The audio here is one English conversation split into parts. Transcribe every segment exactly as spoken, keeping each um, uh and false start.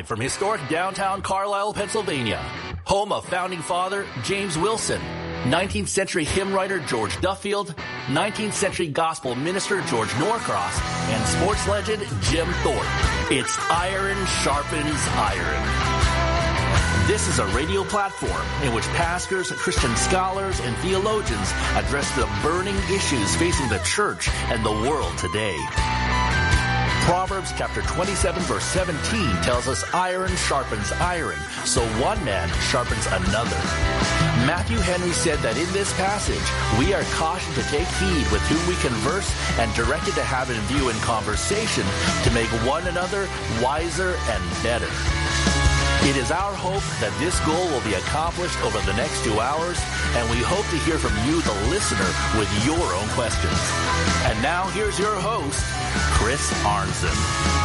Live from historic downtown Carlisle, Pennsylvania, home of founding father James Wilson, nineteenth century hymn writer George Duffield, nineteenth century gospel minister George Norcross, and sports legend Jim Thorpe. It's Iron Sharpens Iron. This is a radio platform in which pastors, Christian scholars, and theologians address the burning issues facing the church and the world today. Proverbs chapter twenty-seven verse seventeen tells us iron sharpens iron, so one man sharpens another. Matthew Henry said that in this passage, we are cautioned to take heed with whom we converse and directed to have in view in conversation to make one another wiser and better. It is our hope that this goal will be accomplished over the next two hours, and we hope to hear from you, the listener, with your own questions. And now here's your host, Chris Arnzen.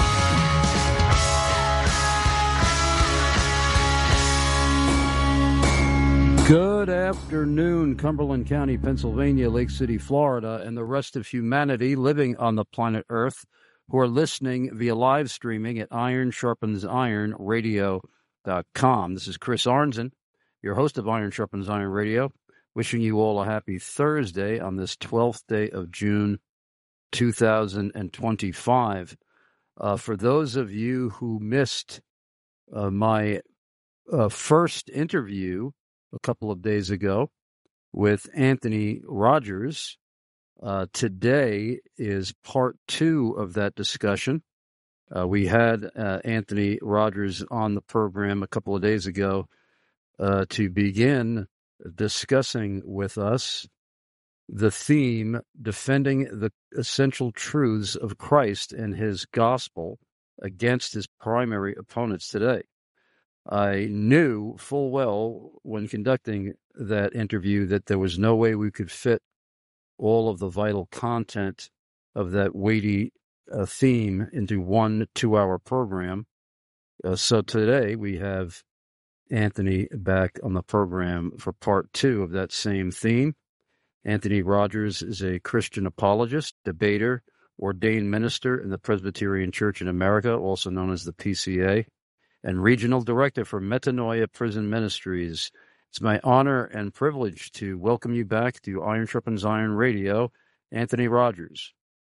Good afternoon, Cumberland County, Pennsylvania, Lake City, Florida, and the rest of humanity living on the planet Earth who are listening via live streaming at Iron Sharpens Iron Radio. Dot com. This is Chris Arnzen, your host of Iron Sharpens Iron Radio, wishing you all a happy Thursday on this twelfth day of June, two thousand twenty-five. Uh, for those of you who missed uh, my uh, first interview a couple of days ago with Anthony Rogers, uh, today is part two of that discussion. Uh, we had uh, Anthony Rogers on the program a couple of days ago uh, to begin discussing with us the theme, defending the essential truths of Christ and his gospel against his primary opponents today. I knew full well when conducting that interview that there was no way we could fit all of the vital content of that weighty a theme into one two-hour program. Uh, so today we have Anthony back on the program for part two of that same theme. Anthony Rogers is a Christian apologist, debater, ordained minister in the Presbyterian Church in America, also known as the P C A, and regional director for Metanoia Prison Ministries. It's my honor and privilege to welcome you back to Iron Sharpens Iron Radio, Anthony Rogers.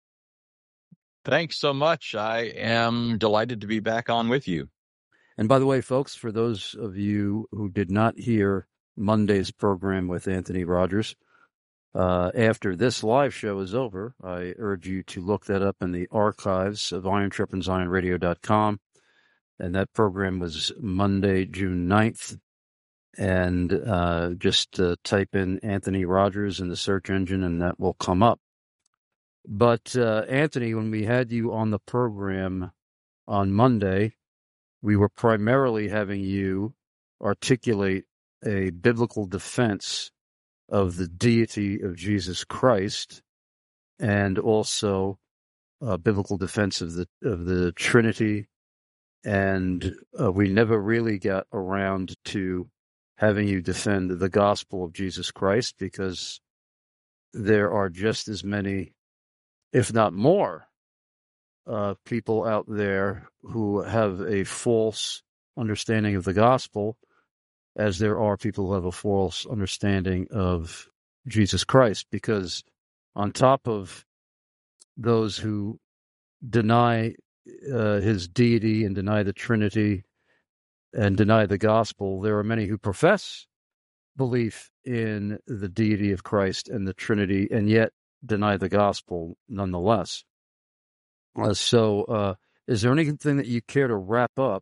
Thanks so much. I am delighted to be back on with you. And by the way, folks, for those of you who did not hear Monday's program with Anthony Rogers, uh, after this live show is over, I urge you to look that up in the archives of Iron Sharpens Iron Radio dot com. And that program was Monday, June ninth. And uh, just uh, type in Anthony Rogers in the search engine, and that will come up. But, uh, Anthony, when we had you on the program on Monday, we were primarily having you articulate a biblical defense of the deity of Jesus Christ and also a biblical defense of the of the Trinity. And uh, we never really got around to having you defend the gospel of Jesus Christ because there are just as many, if not more, uh, people out there who have a false understanding of the gospel as there are people who have a false understanding of Jesus Christ. Because on top of those who deny uh, his deity and deny the Trinity and deny the gospel, there are many who profess belief in the deity of Christ and the Trinity and yet deny the gospel nonetheless. Uh, so uh, is there anything that you care to wrap up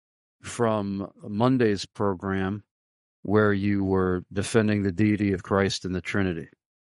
from Monday's program where you were defending the deity of Christ and the Trinity?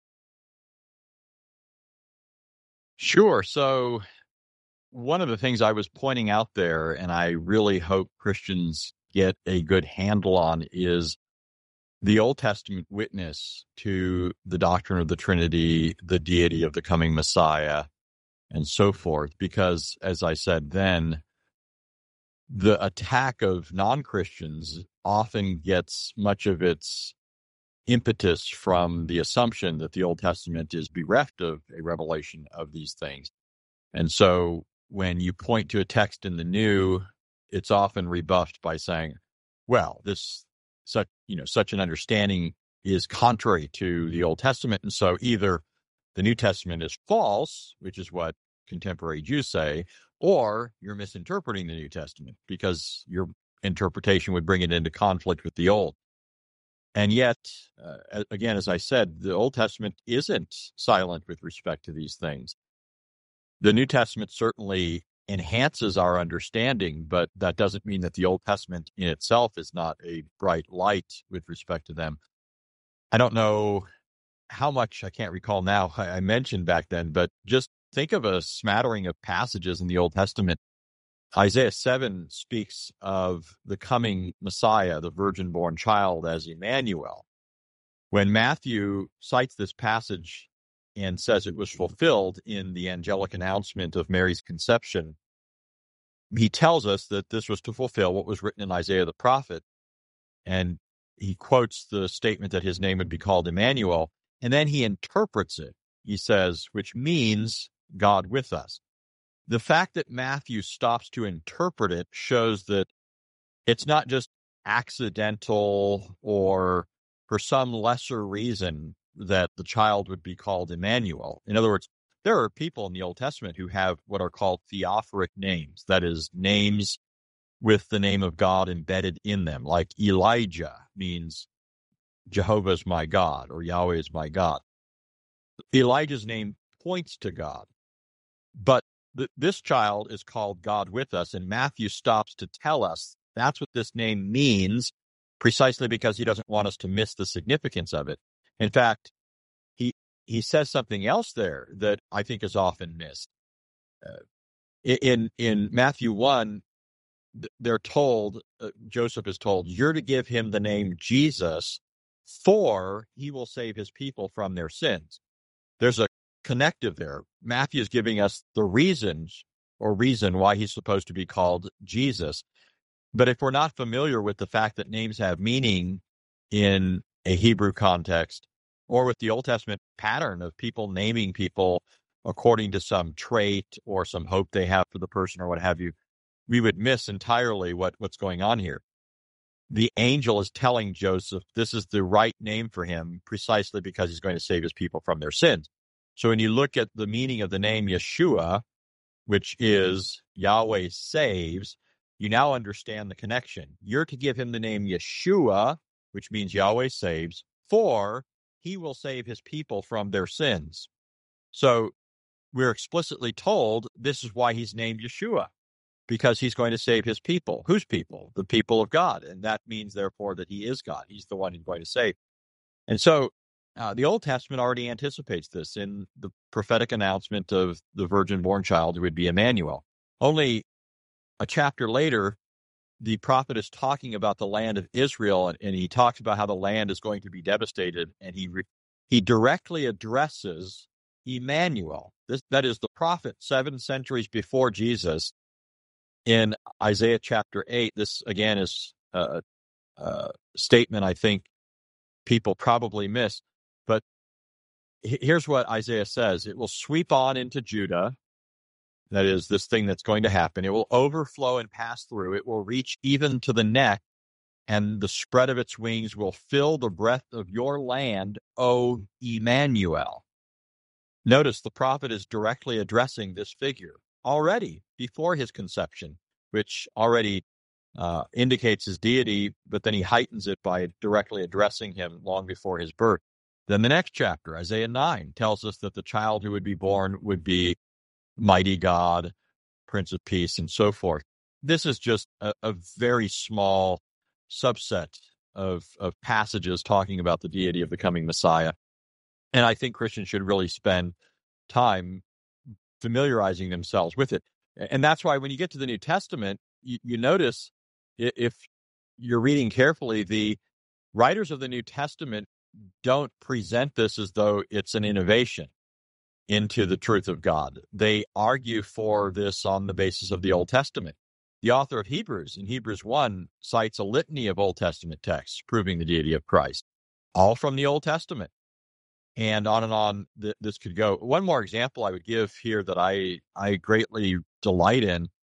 Sure. So one of the things I was pointing out there, and I really hope Christians get a good handle on, is the Old Testament witness to the doctrine of the Trinity, the deity of the coming Messiah, and so forth. Because, as I said then, the attack of non-Christians often gets much of its impetus from the assumption that the Old Testament is bereft of a revelation of these things. And so when you point to a text in the New, it's often rebuffed by saying, well, this such you know such an understanding is contrary to the Old Testament, and so either the New Testament is false, which is what contemporary Jews say, or you're misinterpreting the New Testament because your interpretation would bring it into conflict with the Old. And yet, uh, again, as I said, the Old Testament isn't silent with respect to these things. The New Testament certainly enhances our understanding, but that doesn't mean that the Old Testament in itself is not a bright light with respect to them. I don't know how much, I can't recall now, I mentioned back then, but just think of a smattering of passages in the Old Testament. Isaiah seven speaks of the coming Messiah, the virgin-born child, as Emmanuel. When Matthew cites this passage and says it was fulfilled in the angelic announcement of Mary's conception, he tells us that this was to fulfill what was written in Isaiah the prophet, and he quotes the statement that his name would be called Emmanuel, and then he interprets it. He says, which means God with us. The fact that Matthew stops to interpret it shows that it's not just accidental or for some lesser reason that the child would be called Emmanuel. In other words, there are people in the Old Testament who have what are called theophoric names, that is, names with the name of God embedded in them, like Elijah means Jehovah is my God, or Yahweh is my God. Elijah's name points to God, but th- this child is called God with us, and Matthew stops to tell us that's what this name means, precisely because he doesn't want us to miss the significance of it. In fact, he he says something else there that I think is often missed. Uh, in in Matthew one, they're told, uh, Joseph is told, you're to give him the name Jesus, for he will save his people from their sins. There's a connective there. Matthew is giving us the reasons or reason why he's supposed to be called Jesus. But if we're not familiar with the fact that names have meaning in a Hebrew context, or with the Old Testament pattern of people naming people according to some trait or some hope they have for the person or what have you, we would miss entirely what, what's going on here. The angel is telling Joseph this is the right name for him precisely because he's going to save his people from their sins. So when you look at the meaning of the name Yeshua, which is Yahweh saves, you now understand the connection. You're to give him the name Yeshua, which means Yahweh saves, for he will save his people from their sins. So we're explicitly told this is why he's named Yeshua, because he's going to save his people. Whose people? The people of God. And that means, therefore, that he is God. He's the one who's going to save. And so uh, the Old Testament already anticipates this in the prophetic announcement of the virgin-born child who would be Emmanuel. Only a chapter later, the prophet is talking about the land of Israel, and, and he talks about how the land is going to be devastated, and he re- he directly addresses Emmanuel. This, that is the prophet seven centuries before Jesus. In Isaiah chapter eight, this again is a, a statement I think people probably miss. But here's what Isaiah says. It will sweep on into Judah. That is this thing that's going to happen. It will overflow and pass through. It will reach even to the neck, and the spread of its wings will fill the breadth of your land, O Emmanuel. Notice the prophet is directly addressing this figure already before his conception, which already uh, indicates his deity, but then he heightens it by directly addressing him long before his birth. Then the next chapter, Isaiah nine, tells us that the child who would be born would be mighty God, Prince of Peace, and so forth. This is just a, a very small subset of, of passages talking about the deity of the coming Messiah. And I think Christians should really spend time familiarizing themselves with it. And that's why when you get to the New Testament, you, you notice, if you're reading carefully, the writers of the New Testament don't present this as though it's an innovation into the truth of God. They argue for this on the basis of the Old Testament. The author of Hebrews, in Hebrews one, cites a litany of Old Testament texts proving the deity of Christ, all from the Old Testament. And on and on th- this could go. One more example I would give here that I, I greatly delight in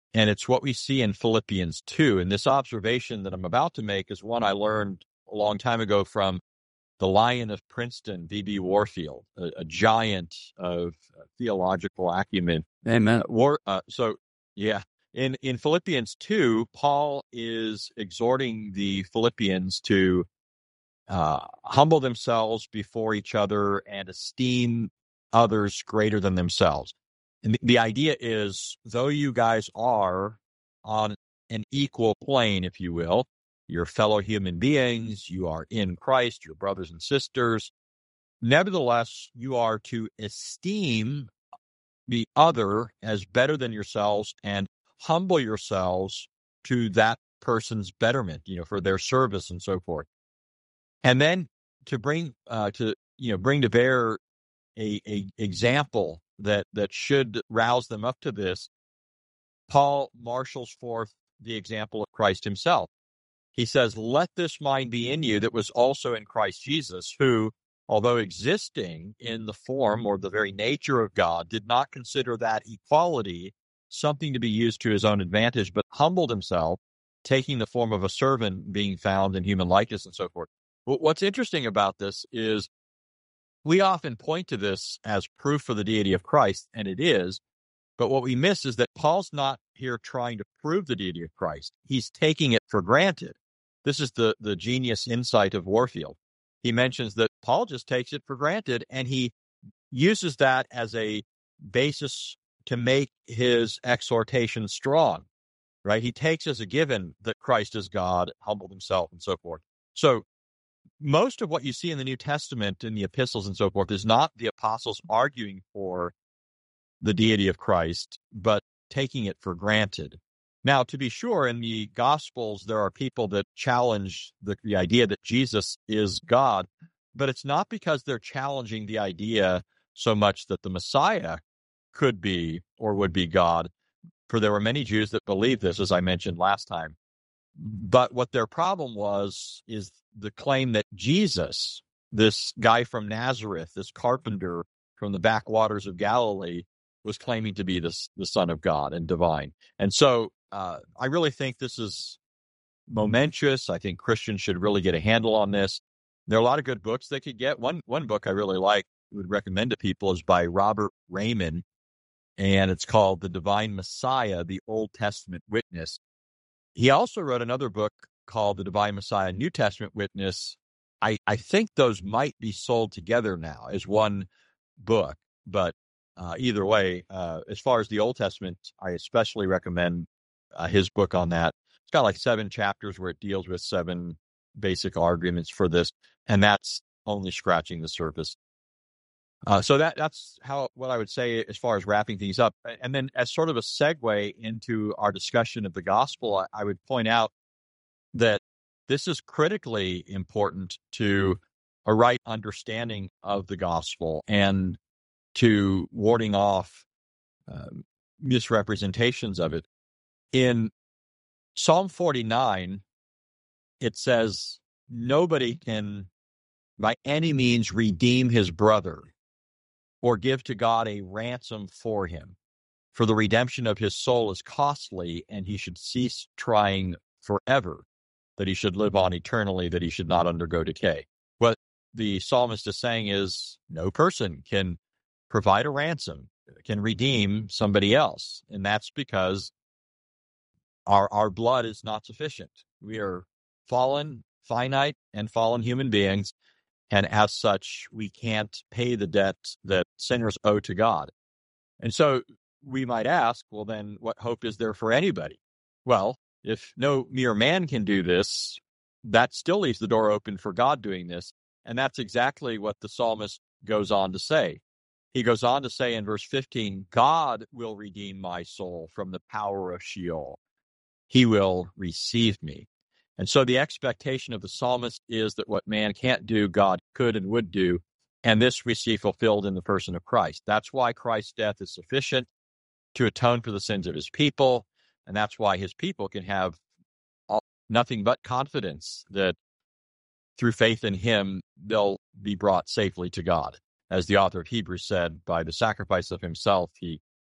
And it's what we see in Philippians two. And this observation that I'm about to make is one I learned a long time ago from the Lion of Princeton, B B Warfield, a, a giant of uh, theological acumen. Amen. Uh, war, uh, so, yeah, in, in Philippians two, Paul is exhorting the Philippians to uh, humble themselves before each other and esteem others greater than themselves. And the, the idea is, though you guys are on an equal plane, if you will, you're fellow human beings, you are in Christ, your brothers and sisters, nevertheless, you are to esteem the other as better than yourselves and humble yourselves to that person's betterment, you know, for their service and so forth. And then to bring uh, to you know bring to bear a, a example that that should rouse them up to this, Paul marshals forth the example of Christ himself. He says, "Let this mind be in you that was also in Christ Jesus, who, although existing in the form or the very nature of God, did not consider that equality something to be used to his own advantage, but humbled himself, taking the form of a servant, being found in human likeness," and so forth. What's interesting about this is we often point to this as proof for the deity of Christ, and it is, but what we miss is that Paul's not here trying to prove the deity of Christ. He's taking it for granted. This is the, the genius insight of Warfield. He mentions that Paul just takes it for granted, and he uses that as a basis to make his exhortation strong, right? He takes as a given that Christ is God, humbled himself, and so forth. So most of what you see in the New Testament, in the epistles and so forth, is not the apostles arguing for the deity of Christ, but taking it for granted. Now, to be sure, in the Gospels, there are people that challenge the, the idea that Jesus is God, but it's not because they're challenging the idea so much that the Messiah could be or would be God, for there were many Jews that believed this, as I mentioned last time. But what their problem was is the claim that Jesus, this guy from Nazareth, this carpenter from the backwaters of Galilee, was claiming to be the, the Son of God and divine. And so uh, I really think this is momentous. I think Christians should really get a handle on this. There are a lot of good books they could get. One one book I really like, would recommend to people, is by Robert Raymond, and it's called The Divine Messiah, the Old Testament Witness. He also wrote another book called The Divine Messiah, New Testament Witness. I, I think those might be sold together now as one book, but uh, either way, uh, as far as the Old Testament, I especially recommend uh, his book on that. It's got like seven chapters where it deals with seven basic arguments for this, and that's only scratching the surface. Uh, so that that's how what I would say as far as wrapping things up. And then as sort of a segue into our discussion of the gospel, I, I would point out that this is critically important to a right understanding of the gospel and to warding off uh, misrepresentations of it. In Psalm forty-nine, it says, "Nobody can by any means redeem his brother or give to God a ransom for him. For the redemption of his soul is costly, and he should cease trying forever, that he should live on eternally, that he should not undergo decay." What the psalmist is saying is no person can provide a ransom, can redeem somebody else. And that's because our, our blood is not sufficient. We are fallen, finite, and fallen human beings. And as such, we can't pay the debt that sinners owe to God. And so we might ask, well, then what hope is there for anybody? Well, if no mere man can do this, that still leaves the door open for God doing this. And that's exactly what the psalmist goes on to say. He goes on to say in verse fifteen, "God will redeem my soul from the power of Sheol. He will receive me." And so the expectation of the psalmist is that what man can't do, God could and would do, and this we see fulfilled in the person of Christ. That's why Christ's death is sufficient to atone for the sins of his people, and that's why his people can have all, nothing but confidence that through faith in him, they'll be brought safely to God. As the author of Hebrews said, by the sacrifice of himself, he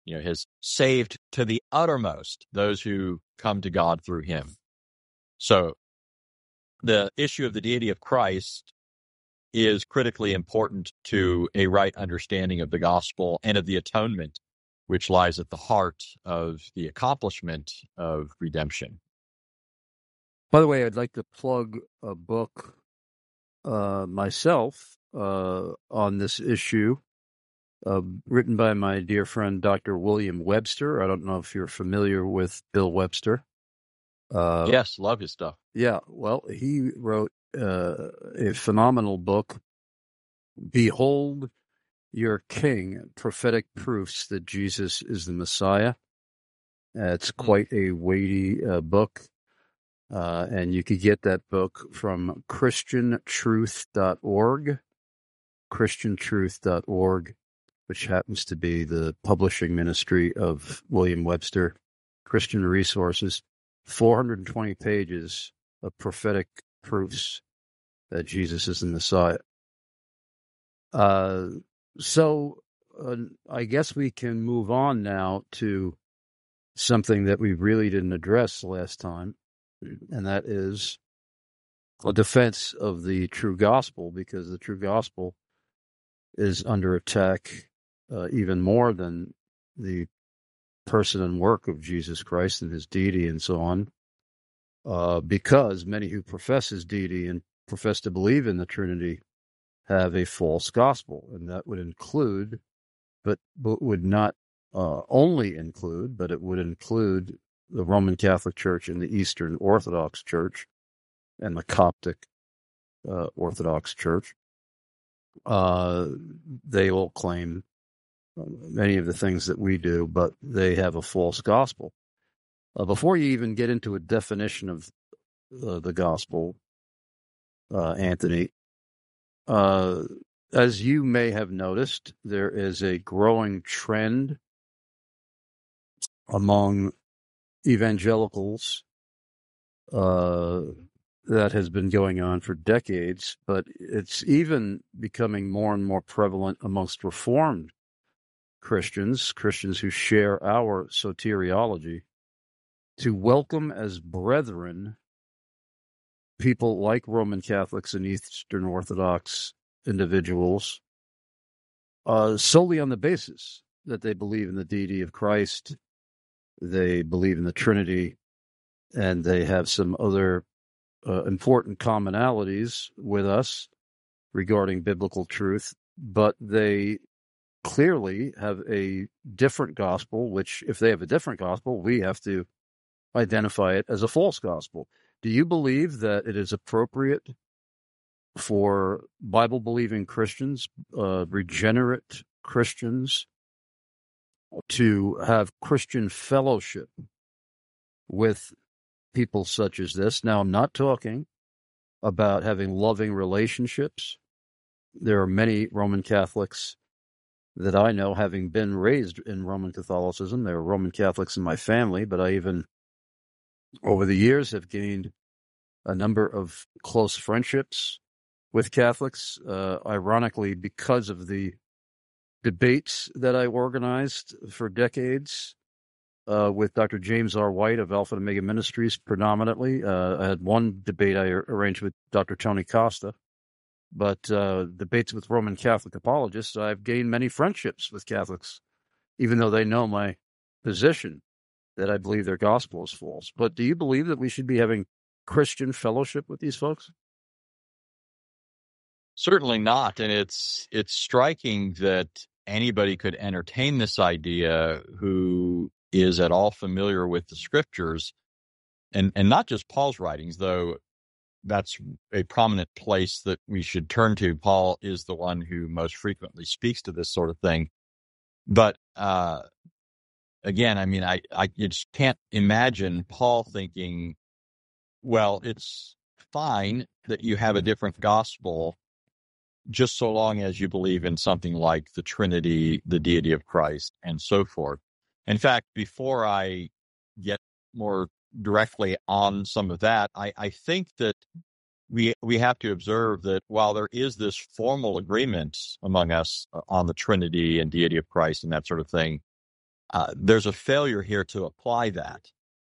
you know, has saved to the uttermost those who come to God through him. So the issue of the deity of Christ is critically important to a right understanding of the gospel and of the atonement, which lies at the heart of the accomplishment of redemption. By the way, I'd like to plug a book uh, myself uh, on this issue, uh, written by my dear friend Doctor William Webster. I don't know if you're familiar with Bill Webster. Uh, yes, love his stuff. Yeah, well, he wrote uh, a phenomenal book, Behold Your King, Prophetic Proofs that Jesus is the Messiah. Uh, it's quite a weighty uh, book, uh, and you could get that book from Christian Truth dot org, Christian Truth dot org, which happens to be the publishing ministry of William Webster, Christian Resources, four hundred twenty pages of prophetic proofs that Jesus is the Messiah. Uh, so uh, I guess we can move on now to something that we really didn't address last time, and that is a defense of the true gospel, because the true gospel is under attack uh, even more than the person and work of Jesus Christ and his deity and so on, uh, because many who profess his deity and profess to believe in the Trinity have a false gospel, and that would include, but, but would not uh, only include, but it would include the Roman Catholic Church and the Eastern Orthodox Church and the Coptic uh, Orthodox Church. Uh, they all claim many of the things that we do, but they have a false gospel. Uh, before you even get into a definition of uh, the gospel, uh, Anthony, uh, as you may have noticed, there is a growing trend among evangelicals uh, that has been going on for decades, but it's even becoming more and more prevalent amongst Reformed Christians, Christians who share our soteriology, to welcome as brethren people like Roman Catholics and Eastern Orthodox individuals, uh, solely on the basis that they believe in the deity of Christ, they believe in the Trinity, and they have some other uh, important commonalities with us regarding biblical truth, but they clearly have a different gospel, which if they have a different gospel, we have to identify it as a false gospel. Do you believe that it is appropriate for Bible-believing Christians, uh, regenerate Christians, to have Christian fellowship with people such as this? Now, I'm not talking about having loving relationships. There are many Roman Catholics that I know, having been raised in Roman Catholicism. There are Roman Catholics in my family, but I even, over the years, have gained a number of close friendships with Catholics, uh, ironically, because of the debates that I organized for decades uh, with Doctor James R. White of Alpha and Omega Ministries predominantly. Uh, I had one debate I arranged with Doctor Tony Costa, but uh, debates with Roman Catholic apologists, I've gained many friendships with Catholics, even though they know my position that I believe their gospel is false. But do you believe that we should be having Christian fellowship with these folks? Certainly not. And it's it's striking that anybody could entertain this idea who is at all familiar with the scriptures, and, and not just Paul's writings, though that's a prominent place that we should turn to. Paul is the one who most frequently speaks to this sort of thing. But uh, again, I mean, I, I just can't imagine Paul thinking, well, it's fine that you have a different gospel just so long as you believe in something like the Trinity, the deity of Christ, and so forth. In fact, before I get more directly on some of that, I, I think that we we have to observe that while there is this formal agreement among us on the Trinity and deity of Christ and that sort of thing, uh, there's a failure here to apply that.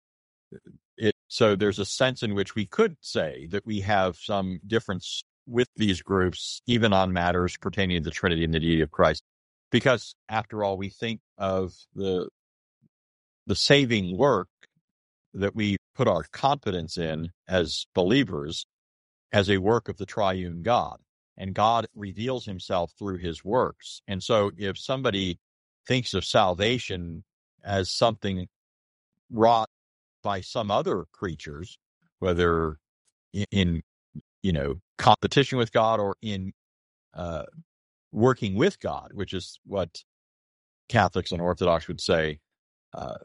It, so there's a sense in which we could say that we have some difference with these groups, even on matters pertaining to the Trinity and the deity of Christ, because after all, we think of the the saving work that we put our confidence in as believers as a work of the triune God, and God reveals himself through his works. And so if somebody thinks of salvation as something wrought by some other creatures, whether in, in you know, competition with God or in uh, working with God, which is what Catholics and Orthodox would say, uh,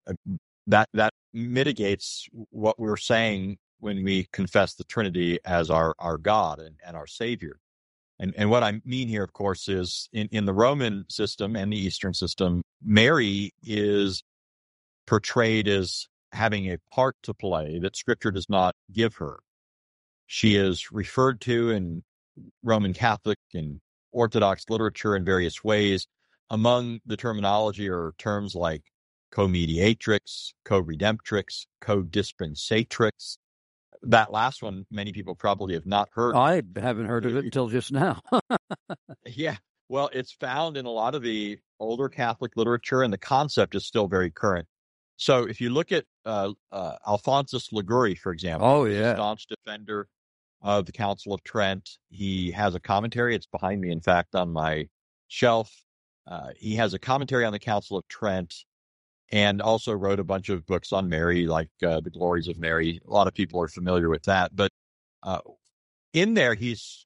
that that mitigates what we're saying when we confess the Trinity as our, our God and, and our Savior. And and what I mean here, of course, is in, in the Roman system and the Eastern system, Mary is portrayed as having a part to play that Scripture does not give her. She is referred to in Roman Catholic and Orthodox literature in various ways. Among the terminology are terms like co-mediatrix, co-redemptrix, co-dispensatrix. That last one, many people probably have not heard. I haven't heard of it until just now. Yeah. Well, it's found in a lot of the older Catholic literature, and the concept is still very current. So if you look at uh, uh, Alphonsus Liguori, for example, Oh, who's yeah. a staunch defender of the Council of Trent. He has a commentary. It's behind me, in fact, on my shelf. Uh, he has a commentary on the Council of Trent and also wrote a bunch of books on Mary, like uh, The Glories of Mary. A lot of people are familiar with that. But uh, in there, he's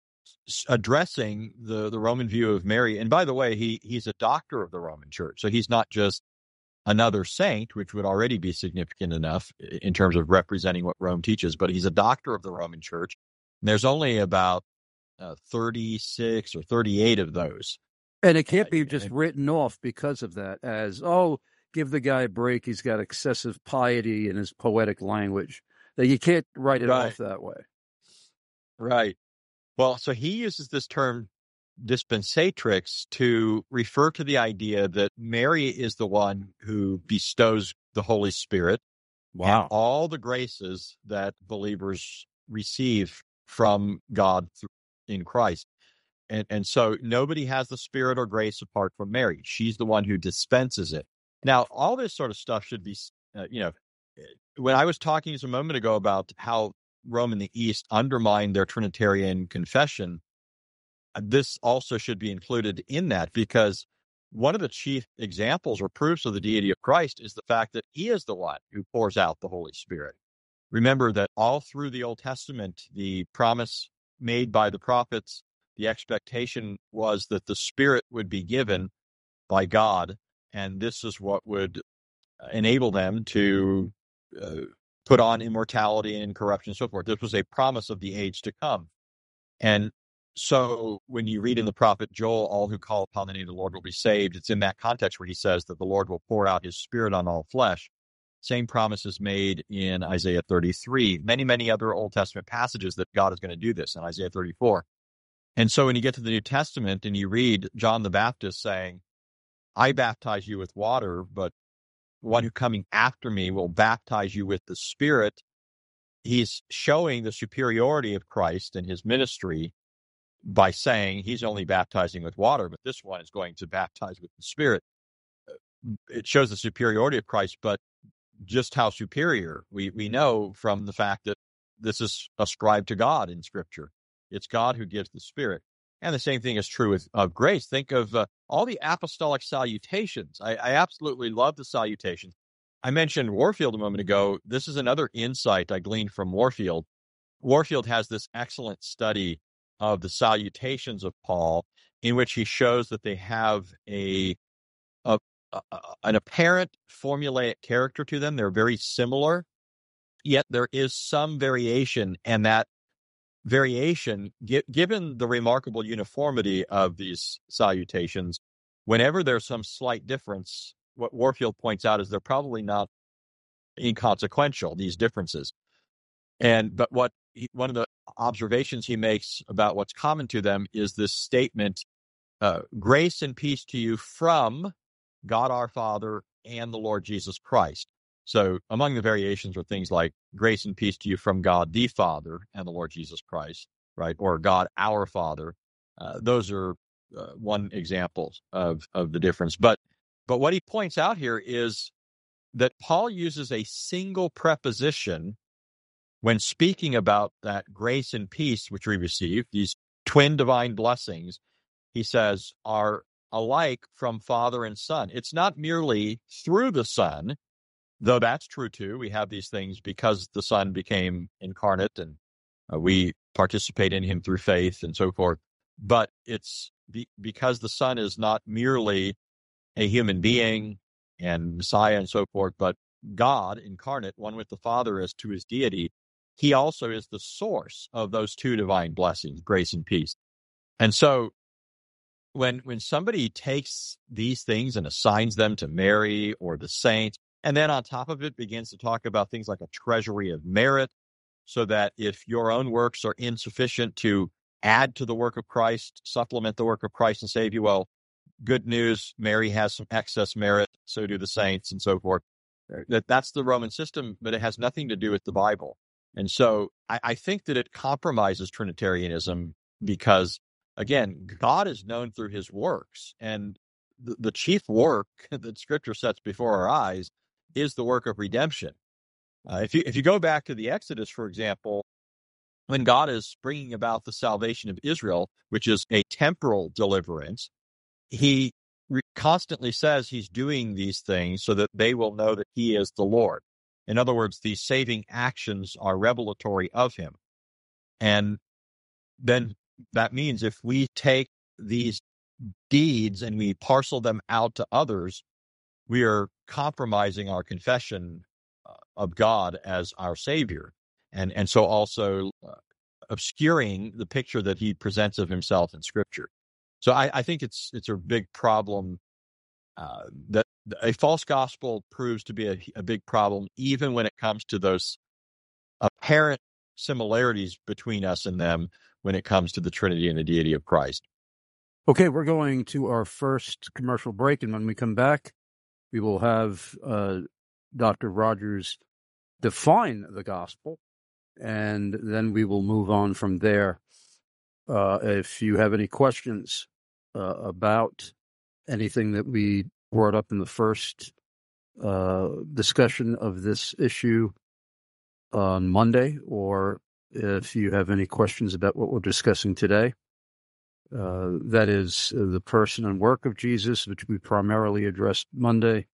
addressing the, the Roman view of Mary. And by the way, he he's a doctor of the Roman Church. So he's not just another saint, which would already be significant enough in terms of representing what Rome teaches, but he's a doctor of the Roman Church. And there's only about uh, thirty-six or thirty-eight of those. And it can't be just written off because of that as, oh, give the guy a break. He's got excessive piety in his poetic language. That you can't write it Right. off that way. Right. Well, so he uses this term dispensatrix to refer to the idea that Mary is the one who bestows the Holy Spirit. Wow. And all the graces that believers receive from God in Christ. And, and so nobody has the Spirit or grace apart from Mary. She's the one who dispenses it. Now, all this sort of stuff should be, uh, you know, when I was talking just a moment ago about how Rome and the East undermined their Trinitarian confession, this also should be included in that, because one of the chief examples or proofs of the deity of Christ is the fact that he is the one who pours out the Holy Spirit. Remember that all through the Old Testament, the promise made by the prophets, the expectation was that the Spirit would be given by God, and this is what would enable them to uh, put on immortality and incorruption and so forth. This was a promise of the age to come. And so when you read in the prophet Joel, all who call upon the name of the Lord will be saved, it's in that context where he says that the Lord will pour out his Spirit on all flesh. Same promise is made in Isaiah thirty-three, many, many other Old Testament passages that God is going to do this in Isaiah thirty-four. And so when you get to the New Testament and you read John the Baptist saying, I baptize you with water, but one who coming after me will baptize you with the Spirit, he's showing the superiority of Christ and his ministry by saying he's only baptizing with water, but this one is going to baptize with the Spirit. It shows the superiority of Christ, but just how superior we, we know from the fact that this is ascribed to God in Scripture. It's God who gives the Spirit. And the same thing is true with of grace. Think of uh, all the apostolic salutations. I, I absolutely love the salutations. I mentioned Warfield a moment ago. This is another insight I gleaned from Warfield. Warfield has this excellent study of the salutations of Paul, in which he shows that they have a, a, a an apparent formulaic character to them. They're very similar, yet there is some variation, and that variation, given the remarkable uniformity of these salutations, whenever there's some slight difference, what Warfield points out is they're probably not inconsequential, these differences. And but what he, one of the observations he makes about what's common to them is this statement, uh, grace and peace to you from God our Father and the Lord Jesus Christ. So among the variations are things like grace and peace to you from God the Father and the Lord Jesus Christ, right? Or God our Father. Uh, those are uh, one example of, of the difference. But but what he points out here is that Paul uses a single preposition when speaking about that grace and peace which we receive, these twin divine blessings. He says are alike from Father and Son. It's not merely through the Son, though that's true too. We have these things because the Son became incarnate and uh, we participate in him through faith and so forth. But it's be- because the Son is not merely a human being and Messiah and so forth, but God incarnate, one with the Father as to his deity. He also is the source of those two divine blessings, grace and peace. And so when when somebody takes these things and assigns them to Mary or the saints, and then on top of it begins to talk about things like a treasury of merit, so that if your own works are insufficient to add to the work of Christ, supplement the work of Christ and save you, well, good news, Mary has some excess merit, so do the saints and so forth. That That's the Roman system, but it has nothing to do with the Bible. And so I, I think that it compromises Trinitarianism because, again, God is known through his works. And the, the chief work that Scripture sets before our eyes is the work of redemption. Uh, if you if you go back to the Exodus, for example, when God is bringing about the salvation of Israel, which is a temporal deliverance, he re- constantly says he's doing these things so that they will know that he is the Lord. In other words, these saving actions are revelatory of him. And then that means if we take these deeds and we parcel them out to others, we are compromising our confession uh, of God as our Savior. And, and so also uh, obscuring the picture that he presents of himself in Scripture. So I, I think it's it's a big problem. Uh, that a false gospel proves to be a, a big problem, even when it comes to those apparent similarities between us and them when it comes to the Trinity and the deity of Christ. Okay, we're going to our first commercial break, and when we come back, we will have uh, Doctor Rogers define the gospel, and then we will move on from there. Uh, if you have any questions uh, about anything that we brought up in the first uh, discussion of this issue on Monday, or if you have any questions about what we're discussing today, uh, that is uh, the person and work of Jesus, which we primarily addressed Monday.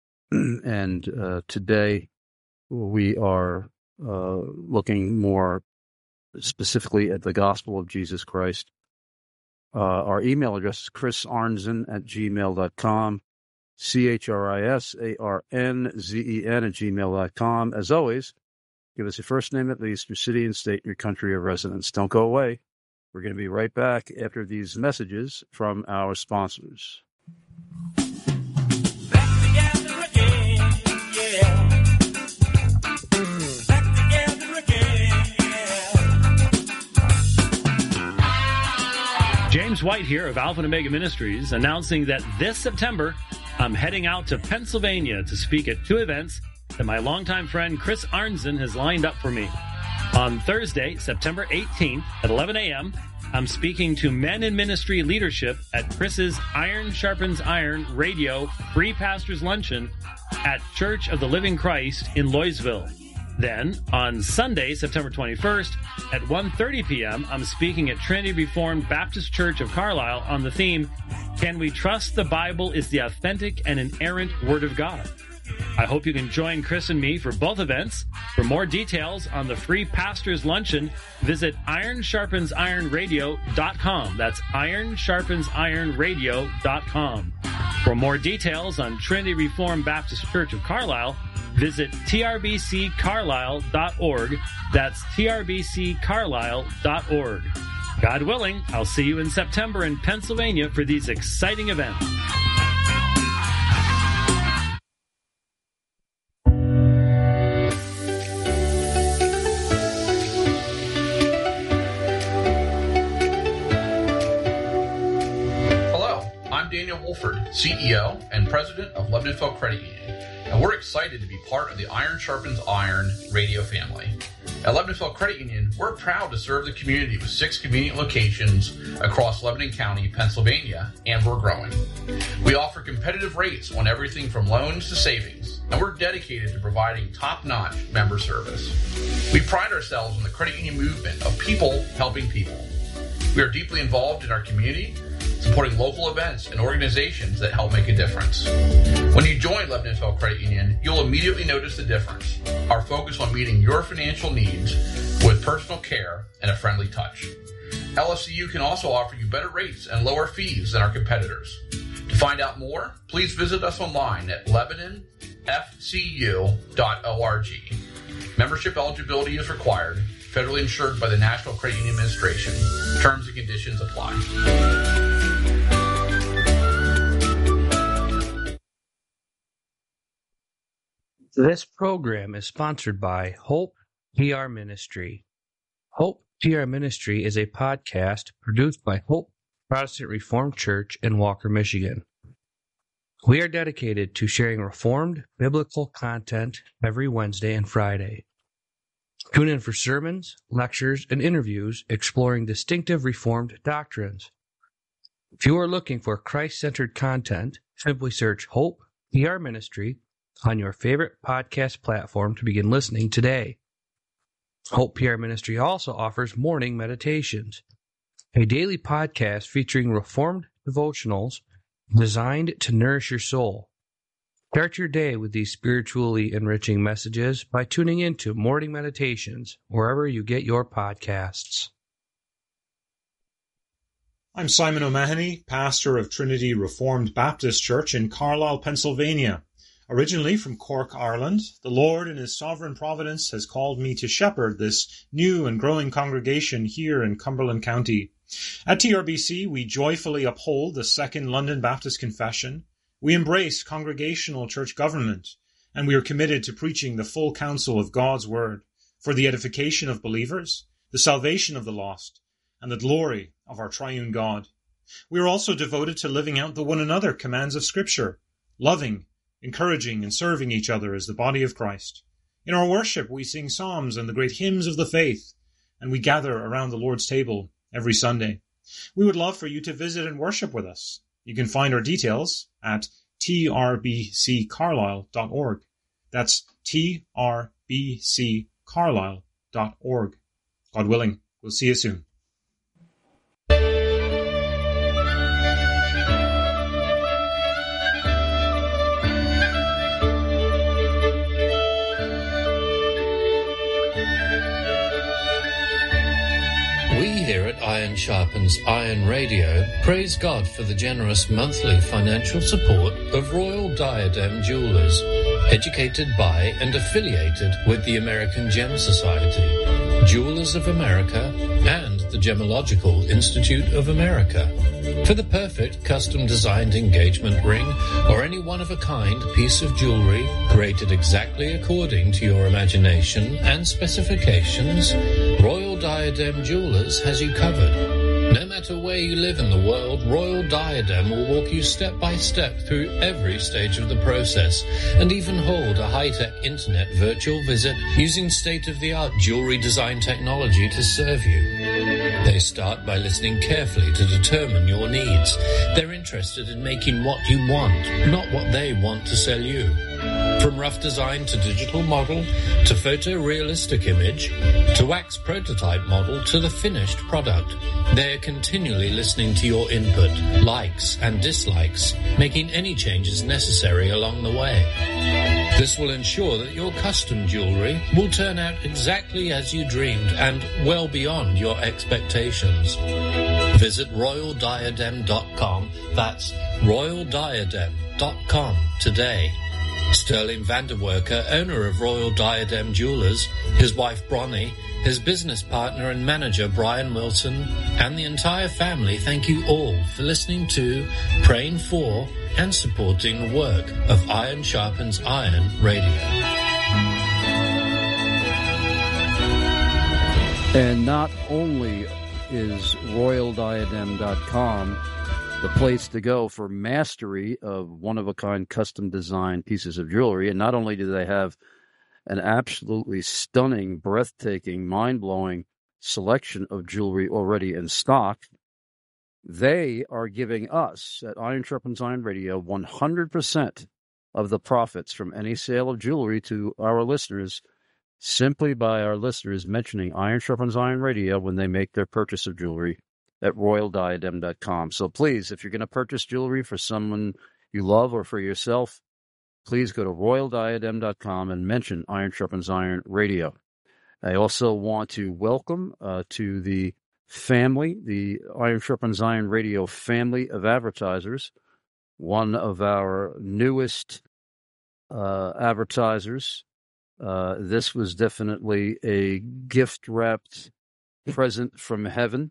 And uh, today we are uh, looking more specifically at the gospel of Jesus Christ. Uh, our email address is chris arnzen at gmail dot com, C H R I S A R N Z E N at gmail dot com. As always, give us your first name, at least, your city and state, your country of residence. Don't go away. We're going to be right back after these messages from our sponsors. Back together again, yeah. Back together again, yeah. James White here of Alpha and Omega Ministries, announcing that this September, I'm heading out to Pennsylvania to speak at two events that my longtime friend Chris Arnzen has lined up for me. On Thursday, September eighteenth at eleven a.m., I'm speaking to men in ministry leadership at Chris's Iron Sharpens Iron Radio Free Pastors Luncheon at Church of the Living Christ in Loysville. Then, on Sunday, September twenty-first, at one thirty p.m., I'm speaking at Trinity Reformed Baptist Church of Carlisle on the theme, Can We Trust the Bible is the Authentic and Inerrant Word of God? I hope you can join Chris and me for both events. For more details on the Free Pastors Luncheon, visit iron sharpens iron radio dot com. That's iron sharpens iron radio dot com. For more details on Trinity Reformed Baptist Church of Carlisle, visit t r b c carlisle dot org. That's t r b c carlisle dot org. God willing, I'll see you in September in Pennsylvania for these exciting events. Daniel Wolford, C E O and President of Lebanonfeld Credit Union, and we're excited to be part of the Iron Sharpens Iron radio family. At Lebanonfeld Credit Union, we're proud to serve the community with six convenient locations across Lebanon County, Pennsylvania, and we're growing. We offer competitive rates on everything from loans to savings, and we're dedicated to providing top-notch member service. We pride ourselves on the credit union movement of people helping people. We are deeply involved in our community, supporting local events and organizations that help make a difference. When you join Lebanonfeld Credit Union, you'll immediately notice the difference. Our focus on meeting your financial needs with personal care and a friendly touch. L F C U can also offer you better rates and lower fees than our competitors. To find out more, please visit us online at lebanon f c u dot org. Membership eligibility is required. Federally insured by the National Credit Union Administration. Terms and conditions apply. This program is sponsored by Hope P R Ministry. Hope P R Ministry is a podcast produced by Hope Protestant Reformed Church in Walker, Michigan. We are dedicated to sharing Reformed biblical content every Wednesday and Friday. Tune in for sermons, lectures, and interviews exploring distinctive Reformed doctrines. If you are looking for Christ-centered content, simply search Hope P R Ministry on your favorite podcast platform to begin listening today. Hope P R Ministry also offers morning meditations, a daily podcast featuring Reformed devotionals designed to nourish your soul. Start your day with these spiritually enriching messages by tuning into Morning Meditations wherever you get your podcasts. I'm Simon O'Mahony, pastor of Trinity Reformed Baptist Church in Carlisle, Pennsylvania. Originally from Cork, Ireland, the Lord in His sovereign providence has called me to shepherd this new and growing congregation here in Cumberland County. At T R B C, we joyfully uphold the Second London Baptist Confession. We embrace congregational church government, and we are committed to preaching the full counsel of God's Word for the edification of believers, the salvation of the lost, and the glory of our triune God. We are also devoted to living out the one another commands of Scripture, loving, encouraging, and serving each other as the body of Christ. In our worship, we sing psalms and the great hymns of the faith, and we gather around the Lord's table every Sunday. We would love for you to visit and worship with us. You can find our details at t r b c carlisle dot org. That's t r b c carlisle dot org. God willing, we'll see you soon. Iron Sharpens Iron Radio, praise God for the generous monthly financial support of Royal Diadem Jewelers, educated by and affiliated with the American Gem Society, Jewelers of America, and the Gemological Institute of America. For the perfect custom-designed engagement ring or any one-of-a-kind piece of jewelry created exactly according to your imagination and specifications, Royal Diadem Jewelers has you covered. No matter where you live in the world, Royal Diadem will walk you step by step through every stage of the process and even hold a high-tech internet virtual visit using state-of-the-art jewelry design technology to serve you. They start by listening carefully to determine your needs. They're interested in making what you want, not what they want to sell you. From rough design to digital model, to photorealistic image, to wax prototype model, to the finished product, they're continually listening to your input, likes and dislikes, making any changes necessary along the way. This will ensure that your custom jewelry will turn out exactly as you dreamed and well beyond your expectations. Visit royal diadem dot com, that's royal diadem dot com today. Sterling Vanderwerker, owner of Royal Diadem Jewelers, his wife Bronnie, his business partner and manager Brian Wilson, and the entire family thank you all for listening to, praying for, and supporting the work of Iron Sharpens Iron Radio. And not only is royal diadem dot com the place to go for mastery of one-of-a-kind custom-designed pieces of jewelry. And not only do they have an absolutely stunning, breathtaking, mind-blowing selection of jewelry already in stock, they are giving us at Iron Sharpens Iron Radio one hundred percent of the profits from any sale of jewelry to our listeners simply by our listeners mentioning Iron Sharpens Iron Radio when they make their purchase of jewelry at royal diadem dot com. So please, if you're going to purchase jewelry for someone you love or for yourself, please go to royal diadem dot com and mention Iron Sharpens Iron Radio. I also want to welcome uh, to the family, the Iron Sharpens Iron Radio family of advertisers, one of our newest uh, advertisers. Uh, this was definitely a gift-wrapped present from heaven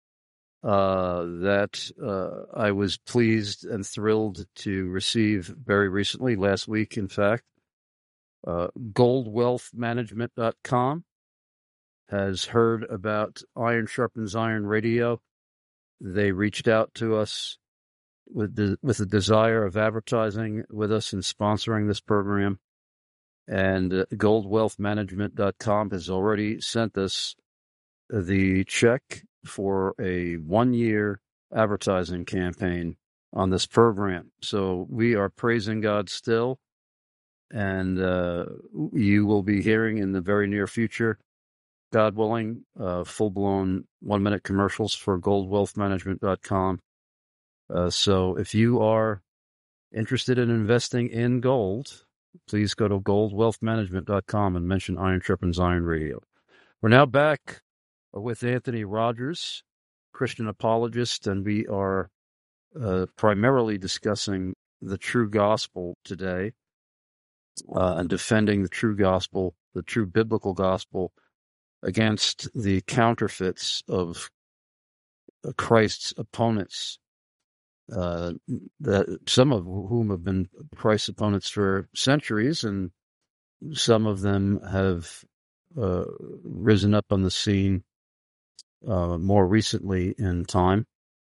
uh, that uh, I was pleased and thrilled to receive very recently, last week, in fact. Uh, gold wealth management dot com has heard about Iron Sharpens Iron Radio. They reached out to us with the, with the desire of advertising with us and sponsoring this program. And uh, gold wealth management dot com has already sent us the check for a one-year advertising campaign on this program. So we are praising God still, and uh, you will be hearing in the very near future, God willing, uh, full-blown one-minute commercials for gold wealth management dot com. Uh, so if you are interested in investing in gold, please go to gold wealth management dot com and mention Iron Sharpens Iron Radio. We're now back with Anthony Rogers, Christian apologist, and we are uh, primarily discussing the true gospel today uh, and defending the true gospel, the true biblical gospel, against the counterfeits of Christ's opponents, uh, that some of whom have been Christ's opponents for centuries, and some of them have uh, risen up on the scene uh, more recently in time.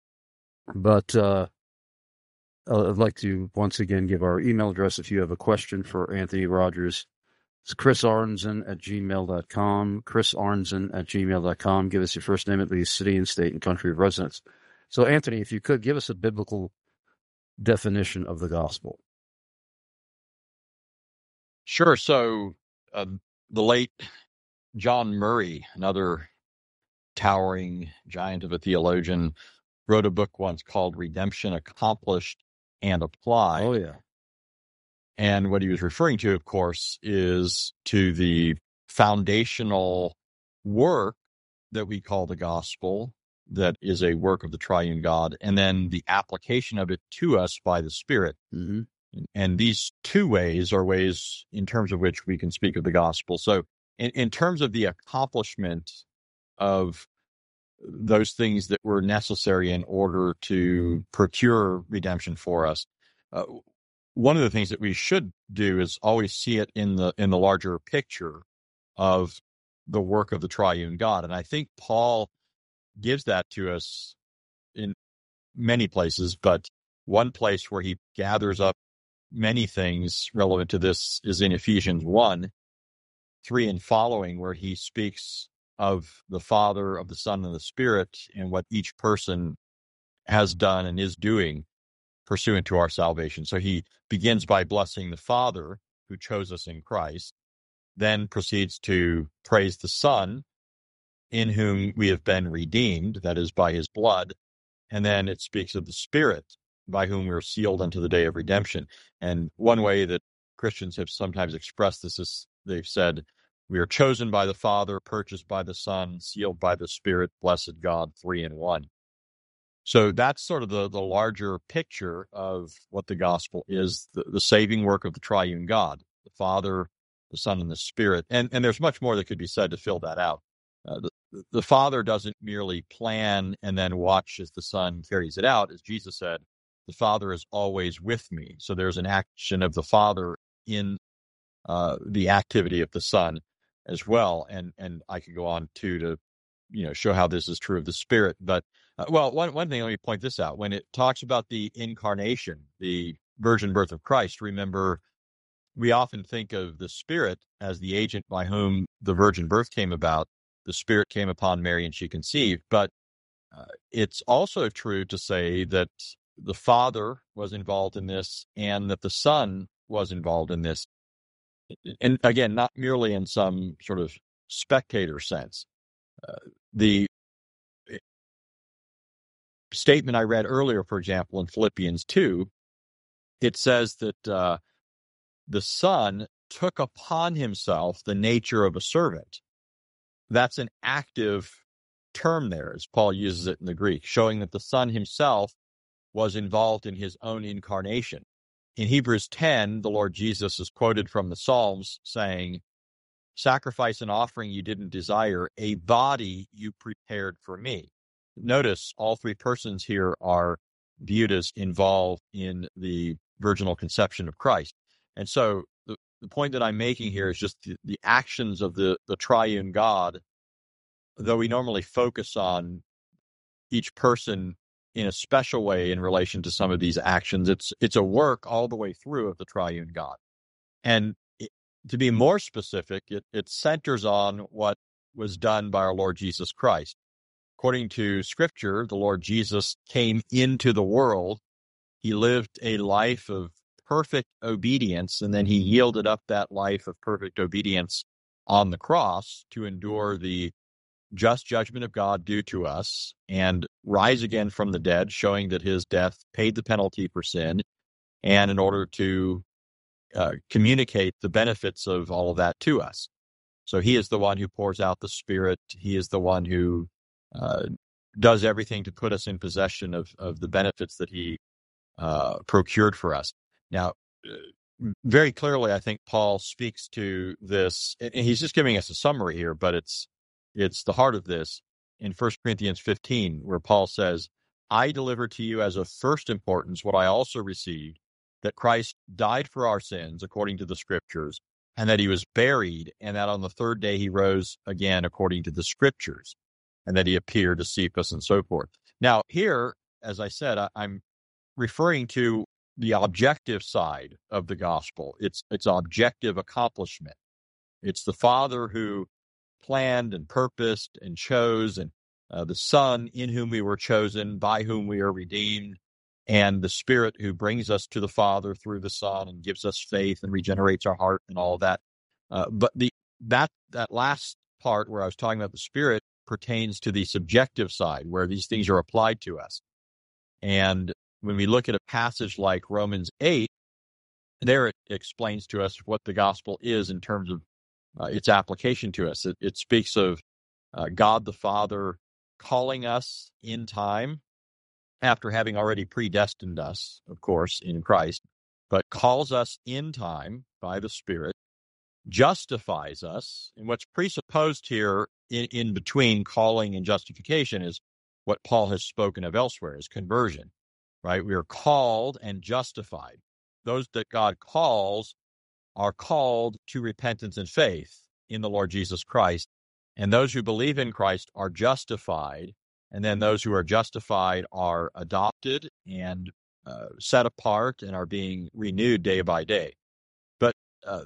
But uh, I'd like to once again give our email address if you have a question for Anthony Rogers. It's Chris Arnzen at gmail dot com, Chris Arnzen at gmail dot com. Give us your first name, at least city and state and country of residence. So, Anthony, if you could, give us a biblical definition of the gospel. Sure. So, uh, the late John Murray, another towering giant of a theologian, wrote a book once called Redemption Accomplished and Applied. Oh, yeah. And what he was referring to, of course, is to the foundational work that we call the gospel, that is a work of the triune God, and then the application of it to us by the Spirit. Mm-hmm. And these two ways are ways in terms of which we can speak of the gospel. So in, in terms of the accomplishment of those things that were necessary in order to procure redemption for us, uh, one of the things that we should do is always see it in the in the larger picture of the work of the triune God. And I think Paul gives that to us in many places, but one place where he gathers up many things relevant to this is in Ephesians one, three and following, where he speaks of the Father, of the Son, and the Spirit, and what each person has done and is doing pursuant to our salvation. So he begins by blessing the Father who chose us in Christ, then proceeds to praise the Son, in whom we have been redeemed, that is, by his blood. And then it speaks of the Spirit, by whom we are sealed unto the day of redemption. And one way that Christians have sometimes expressed this is they've said, we are chosen by the Father, purchased by the Son, sealed by the Spirit, blessed God, three in one. So that's sort of the, the larger picture of what the gospel is, the, the saving work of the triune God, the Father, the Son, and the Spirit. And, and there's much more that could be said to fill that out. Uh, the, the Father doesn't merely plan and then watch as the Son carries it out. As Jesus said, the Father is always with me. So there's an action of the Father in uh, the activity of the Son as well. And, and I could go on too to, you know, show how this is true of the Spirit. But Uh, well, one, one thing, let me point this out. When it talks about the incarnation, the virgin birth of Christ, remember, we often think of the Spirit as the agent by whom the virgin birth came about. The Spirit came upon Mary and she conceived. But uh, it's also true to say that the Father was involved in this and that the Son was involved in this. And again, not merely in some sort of spectator sense. Uh, the statement I read earlier, for example, in Philippians two, it says that uh, the Son took upon himself the nature of a servant. That's an active term there, as Paul uses it in the Greek, showing that the Son himself was involved in his own incarnation. In Hebrews ten, the Lord Jesus is quoted from the Psalms saying, "Sacrifice and offering you didn't desire, a body you prepared for me." Notice all three persons here are viewed as involved in the virginal conception of Christ. And so the, the point that I'm making here is just the, the actions of the, the triune God, though we normally focus on each person in a special way in relation to some of these actions, it's it's a work all the way through of the triune God. And it, to be more specific, it, it centers on what was done by our Lord Jesus Christ. According to Scripture, the Lord Jesus came into the world. He lived a life of perfect obedience, and then he yielded up that life of perfect obedience on the cross to endure the just judgment of God due to us and rise again from the dead, showing that his death paid the penalty for sin, and in order to uh, communicate the benefits of all of that to us. So he is the one who pours out the Spirit. He is the one who uh, does everything to put us in possession of, of the benefits that he uh, procured for us. Now, very clearly, I think Paul speaks to this, and he's just giving us a summary here, but it's it's the heart of this in First Corinthians fifteen, where Paul says, "I delivered to you as of first importance what I also received, that Christ died for our sins according to the Scriptures, and that he was buried, and that on the third day he rose again according to the Scriptures, and that he appeared to Cephas," and so forth. Now, here, as I said, I, I'm referring to the objective side of the gospel. It's it's objective accomplishment. It's the Father who planned and purposed and chose, and uh, the Son in whom we were chosen, by whom we are redeemed, and the Spirit who brings us to the Father through the Son and gives us faith and regenerates our heart and all of that. Uh, but the that that last part where I was talking about the Spirit pertains to the subjective side, where these things are applied to us. And when we look at a passage like Romans eight, there it explains to us what the gospel is in terms of uh, its application to us. It, it speaks of uh, God the Father calling us in time after having already predestined us, of course, in Christ, but calls us in time by the Spirit, justifies us. And what's presupposed here in, in between calling and justification is what Paul has spoken of elsewhere, is conversion. Right? We are called and justified. Those that God calls are called to repentance and faith in the Lord Jesus Christ. And those who believe in Christ are justified. And then those who are justified are adopted and uh, set apart and are being renewed day by day. But uh,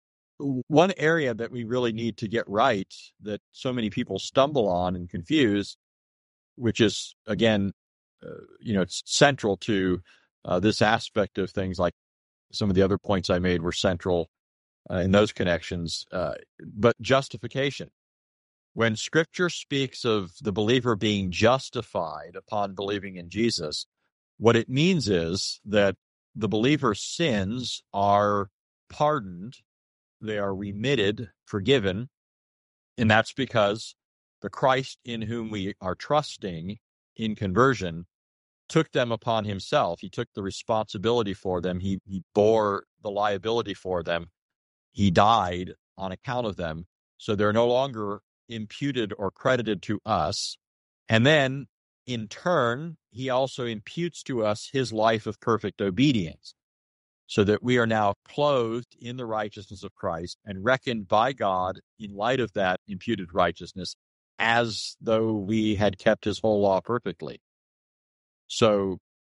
one area that we really need to get right, that so many people stumble on and confuse, which is, again, Uh, you know, it's central to uh, this aspect of things, like some of the other points I made were central uh, in those connections. Uh, but justification. When Scripture speaks of the believer being justified upon believing in Jesus, what it means is that the believer's sins are pardoned, they are remitted, forgiven, and that's because the Christ in whom we are trusting in conversion took them upon himself. He took the responsibility for them. He, he bore the liability for them. He died on account of them. So they're no longer imputed or credited to us. And then, in turn, he also imputes to us his life of perfect obedience, so that we are now clothed in the righteousness of Christ and reckoned by God in light of that imputed righteousness as though we had kept his whole law perfectly. So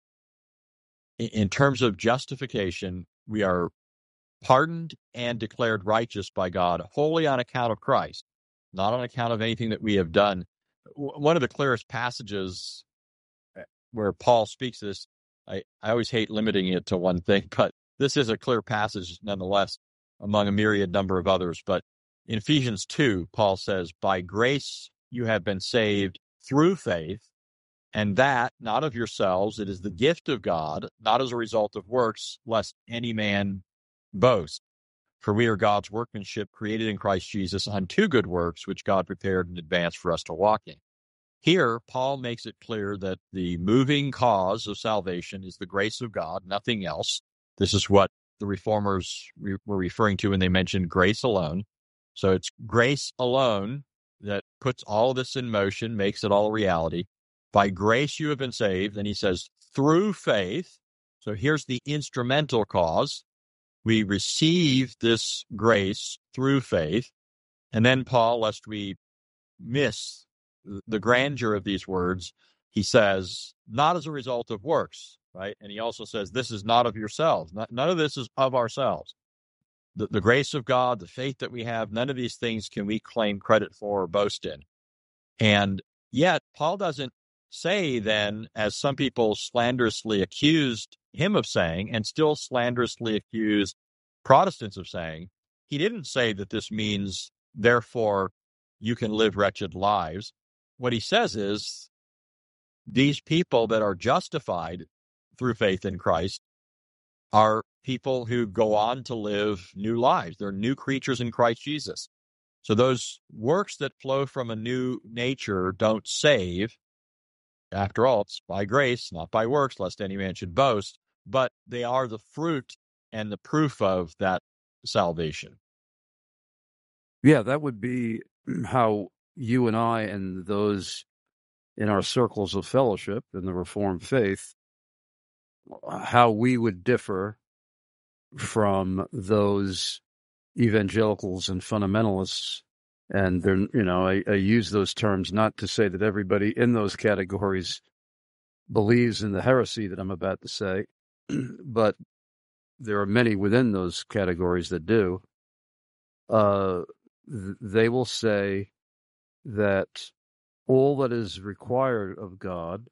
in terms of justification, we are pardoned and declared righteous by God wholly on account of Christ, not on account of anything that we have done. One of the clearest passages where Paul speaks this, I, I always hate limiting it to one thing, but this is a clear passage nonetheless among a myriad number of others. But in Ephesians two, Paul says, by grace you have been saved through faith, and that not of yourselves, it is the gift of God, not as a result of works, lest any man boast. For we are God's workmanship, created in Christ Jesus unto good works, which God prepared in advance for us to walk in. Here, Paul makes it clear that the moving cause of salvation is the grace of God, nothing else. This is what the Reformers re- were referring to when they mentioned grace alone. So it's grace alone that puts all this in motion, makes it all a reality. By grace you have been saved, and he says, through faith. So here's the instrumental cause. We receive this grace through faith. And then Paul, lest we miss the grandeur of these words, he says, not as a result of works, right? And he also says, this is not of yourselves. Not, none of this is of ourselves. The, the grace of God, the faith that we have, none of these things can we claim credit for or boast in. And yet, Paul doesn't say then, as some people slanderously accused him of saying, and still slanderously accuse Protestants of saying, he didn't say that this means, therefore, you can live wretched lives. What he says is, these people that are justified through faith in Christ are people who go on to live new lives. They're new creatures in Christ Jesus. So those works that flow from a new nature don't save. After all, it's by grace, not by works, lest any man should boast, but they are the fruit and the proof of that salvation. Yeah, that would be how you and I and those in our circles of fellowship in the Reformed faith, how we would differ from those evangelicals and fundamentalists. And they're, you know, I, I use those terms not to say that everybody in those categories believes in the heresy that I'm about to say, but there are many within those categories that do. Uh, th- they will say that all that is required of God,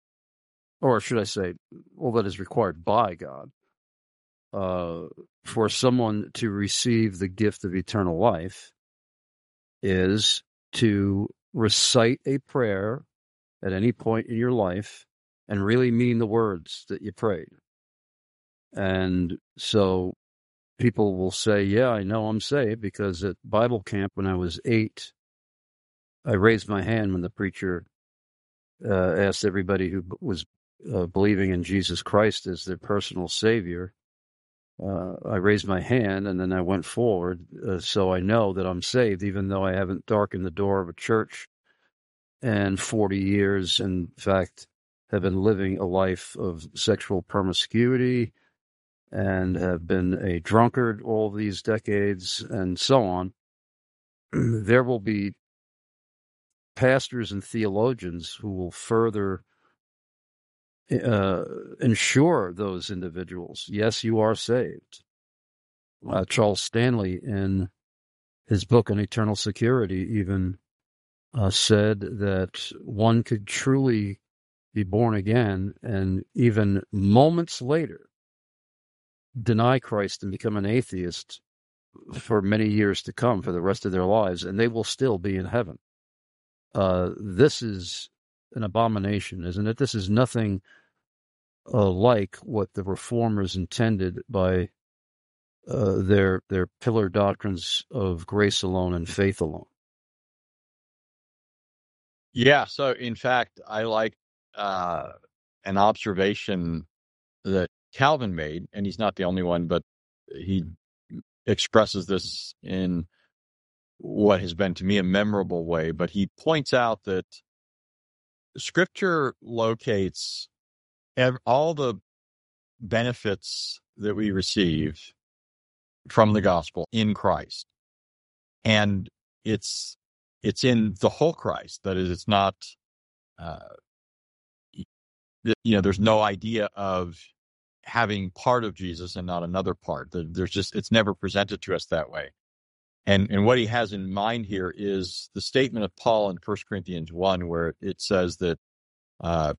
or should I say, all that is required by God, uh, for someone to receive the gift of eternal life is to recite a prayer at any point in your life and really mean the words that you prayed. And so people will say, yeah, I know I'm saved because at Bible camp when I was eight, I raised my hand when the preacher uh, asked everybody who was uh, believing in Jesus Christ as their personal Savior. Uh, I raised my hand and then I went forward, uh, so I know that I'm saved, even though I haven't darkened the door of a church in forty years. In fact, have been living a life of sexual promiscuity and have been a drunkard all these decades and so on. There will be pastors and theologians who will further uh, ensure those individuals, yes, you are saved. Uh, Charles Stanley, in his book on eternal security, even uh, said that one could truly be born again and even moments later deny Christ and become an atheist for many years to come, for the rest of their lives, and they will still be in heaven. Uh, this is an abomination, isn't it? This is nothing uh, like what the Reformers intended by uh, their their pillar doctrines of grace alone and faith alone. Yeah, so in fact, I like uh, an observation that Calvin made, and he's not the only one, but he expresses this in what has been to me a memorable way. But he points out that Scripture locates ev- all the benefits that we receive from the gospel in Christ. And it's it's in the whole Christ. That is, it's not, uh, you know, there's no idea of having part of Jesus and not another part. There's just, it's never presented to us that way. And and what he has in mind here is the statement of Paul in First Corinthians one, where it says that uh,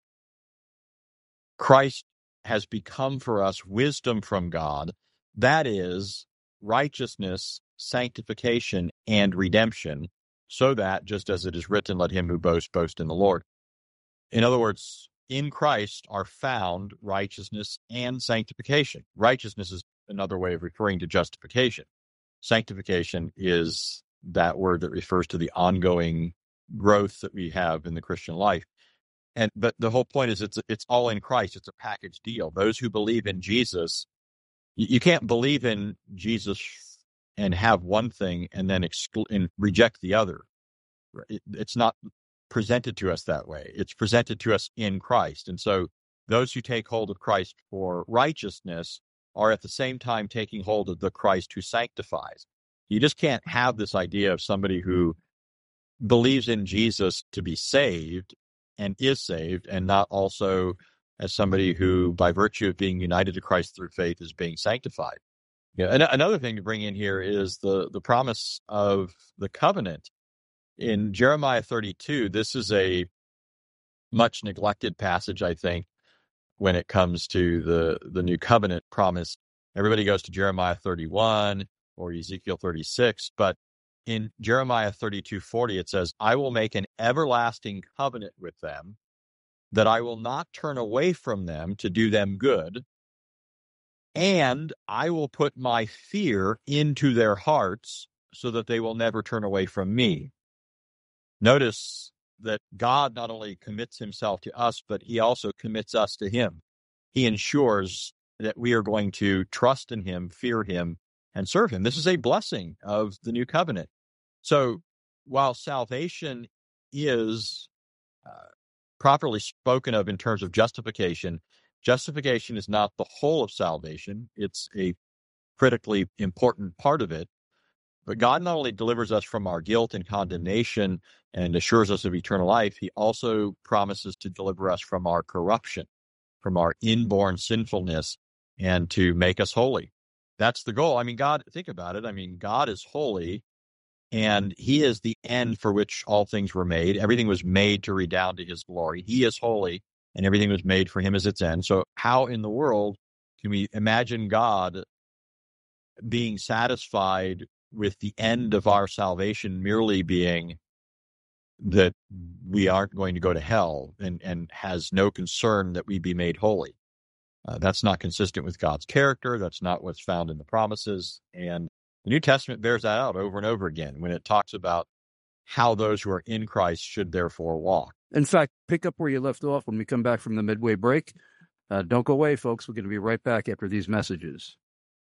Christ has become for us wisdom from God, that is, righteousness, sanctification, and redemption, so that, just as it is written, let him who boasts boast in the Lord. In other words, in Christ are found righteousness and sanctification. Righteousness is another way of referring to justification. Sanctification is that word that refers to the ongoing growth that we have in the Christian life. And but the whole point is it's it's all in Christ. It's a package deal. Those who believe in Jesus, you, you can't believe in Jesus and have one thing and then exclu- and reject the other. It, it's not presented to us that way. It's presented to us in Christ. And so those who take hold of Christ for righteousness are at the same time taking hold of the Christ who sanctifies. You just can't have this idea of somebody who believes in Jesus to be saved and is saved, and not also as somebody who, by virtue of being united to Christ through faith, is being sanctified. Yeah, and another thing to bring in here is the, the promise of the covenant. In Jeremiah thirty-two, this is a much neglected passage, I think, when it comes to the, the new covenant promise. Everybody goes to Jeremiah thirty-one or Ezekiel thirty-six, but in Jeremiah thirty-two forty, it says, I will make an everlasting covenant with them, that I will not turn away from them to do them good, and I will put my fear into their hearts so that they will never turn away from me. Notice that God not only commits himself to us, but he also commits us to him. He ensures that we are going to trust in him, fear him, and serve him. This is a blessing of the new covenant. So while salvation is uh, properly spoken of in terms of justification, justification is not the whole of salvation. It's a critically important part of it. But God not only delivers us from our guilt and condemnation and assures us of eternal life, he also promises to deliver us from our corruption, from our inborn sinfulness, and to make us holy. That's the goal. I mean, God, think about it. I mean, God is holy, and he is the end for which all things were made. Everything was made to redound to his glory. He is holy, and everything was made for him as its end. So how in the world can we imagine God being satisfied with the end of our salvation merely being that we aren't going to go to hell, and, and has no concern that we be made holy? Uh, that's not consistent with God's character. That's not what's found in the promises. And the New Testament bears that out over and over again when it talks about how those who are in Christ should therefore walk. In fact, pick up where you left off when we come back from the midway break. Uh, don't go away, folks. We're going to be right back after these messages.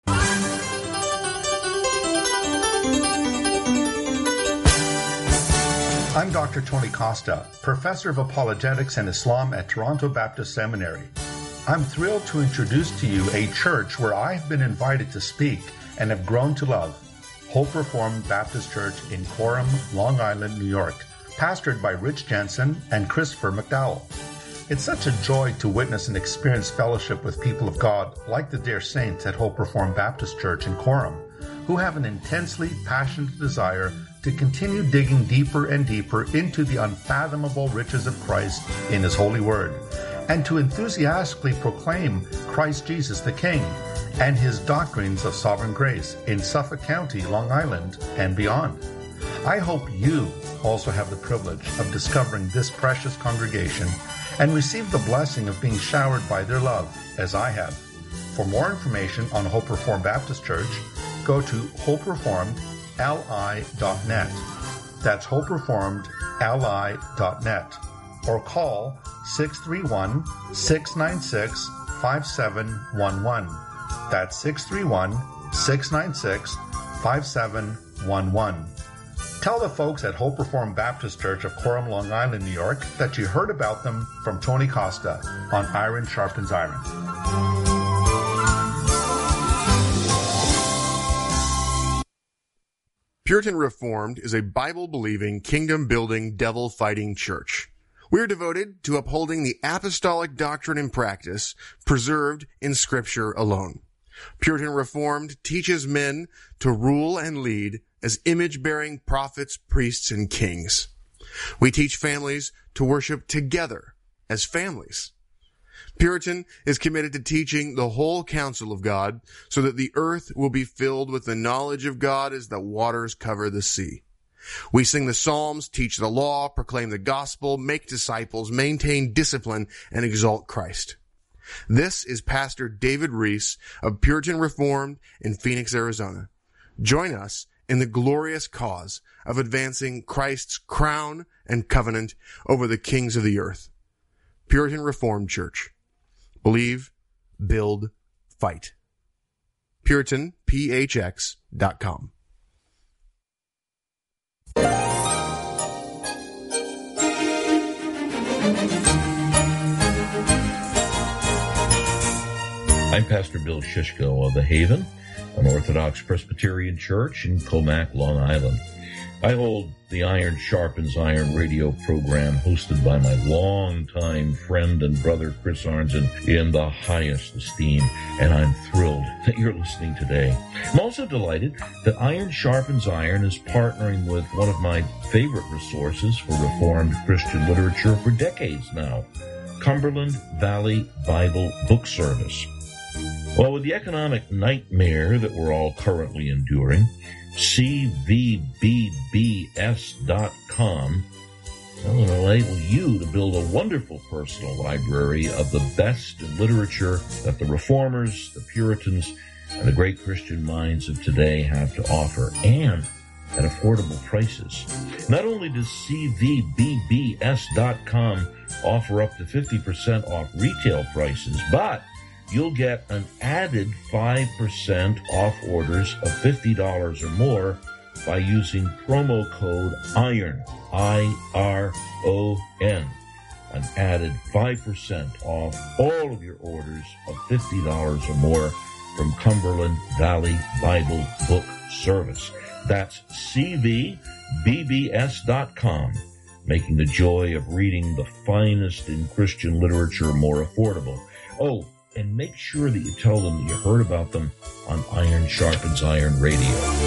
I'm Doctor Tony Costa, Professor of Apologetics and Islam at Toronto Baptist Seminary. I'm thrilled to introduce to you a church where I've been invited to speak and have grown to love, Hope Reformed Baptist Church in Coram, Long Island, New York, pastored by Rich Jensen and Christopher McDowell. It's such a joy to witness and experience fellowship with people of God like the dear saints at Hope Reformed Baptist Church in Coram, who have an intensely passionate desire to continue digging deeper and deeper into the unfathomable riches of Christ in his holy word, and to enthusiastically proclaim Christ Jesus the King and his doctrines of sovereign grace in Suffolk County, Long Island, and beyond. I hope you also have the privilege of discovering this precious congregation and receive the blessing of being showered by their love, as I have. For more information on Hope Reformed Baptist Church, go to hope reformed l i dot net. That's hope reformed l i dot net. Or call six three one, six nine six, five seven one one. That's six three one, six nine six, five seven one one. Tell the folks at Hope Reformed Baptist Church of Coram, Long Island, New York, that you heard about them from Tony Costa on Iron Sharpens Iron. Puritan Reformed is a Bible-believing, kingdom-building, devil-fighting church. We are devoted to upholding the apostolic doctrine and practice preserved in Scripture alone. Puritan Reformed teaches men to rule and lead as image-bearing prophets, priests, and kings. We teach families to worship together as families. Puritan is committed to teaching the whole counsel of God so that the earth will be filled with the knowledge of God as the waters cover the sea. We sing the Psalms, teach the law, proclaim the gospel, make disciples, maintain discipline, and exalt Christ. This is Pastor David Reese of Puritan Reformed in Phoenix, Arizona. Join us in the glorious cause of advancing Christ's crown and covenant over the kings of the earth. Puritan Reformed Church. Believe, build, fight. Puritan P H X dot com. I'm Pastor Bill Shishko of The Haven, an Orthodox Presbyterian church in Comac, Long Island. I hold the Iron Sharpens Iron radio program hosted by my longtime friend and brother Chris Arnzen in the highest esteem, and I'm thrilled that you're listening today. I'm also delighted that Iron Sharpens Iron is partnering with one of my favorite resources for Reformed Christian literature for decades now, Cumberland Valley Bible Book Service. Well, with the economic nightmare that we're all currently enduring, C V B B S dot com will enable you to build a wonderful personal library of the best in literature that the Reformers, the Puritans, and the great Christian minds of today have to offer, and at affordable prices. Not only does C V B B S dot com offer up to fifty percent off retail prices, but you'll get an added five percent off orders of fifty dollars or more by using promo code IRON, I R O N. An added five percent off all of your orders of fifty dollars or more from Cumberland Valley Bible Book Service. That's C V B B S dot com, making the joy of reading the finest in Christian literature more affordable. Oh, and make sure that you tell them that you heard about them on Iron Sharpens Iron Radio.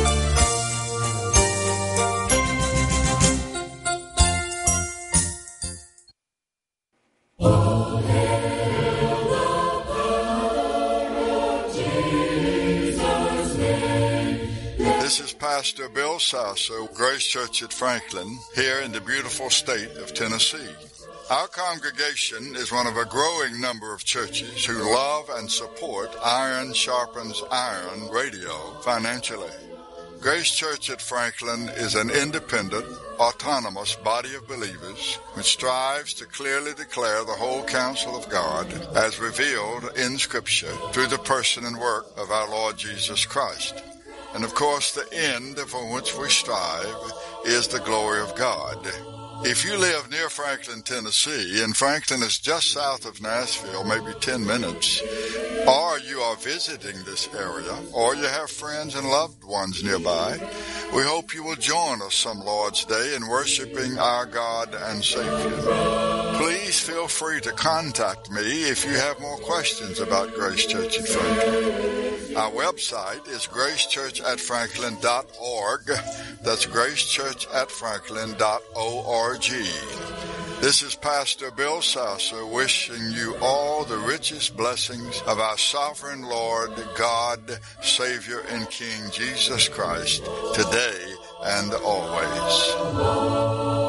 This is Pastor Bill Sasso, Grace Church at Franklin, here in the beautiful state of Tennessee. Our congregation is one of a growing number of churches who love and support Iron Sharpens Iron Radio financially. Grace Church at Franklin is an independent, autonomous body of believers which strives to clearly declare the whole counsel of God as revealed in Scripture through the person and work of our Lord Jesus Christ. And of course, the end for which we strive is the glory of God. If you live near Franklin, Tennessee, and Franklin is just south of Nashville, maybe ten minutes, or you are visiting this area, or you have friends and loved ones nearby, we hope you will join us some Lord's Day in worshiping our God and Savior. Please feel free to contact me if you have more questions about Grace Church at Franklin. Our website is grace church at franklin dot org. That's grace church at franklin dot org. This is Pastor Bill Sasso wishing you all the richest blessings of our sovereign Lord, God, Savior, and King Jesus Christ, today and always.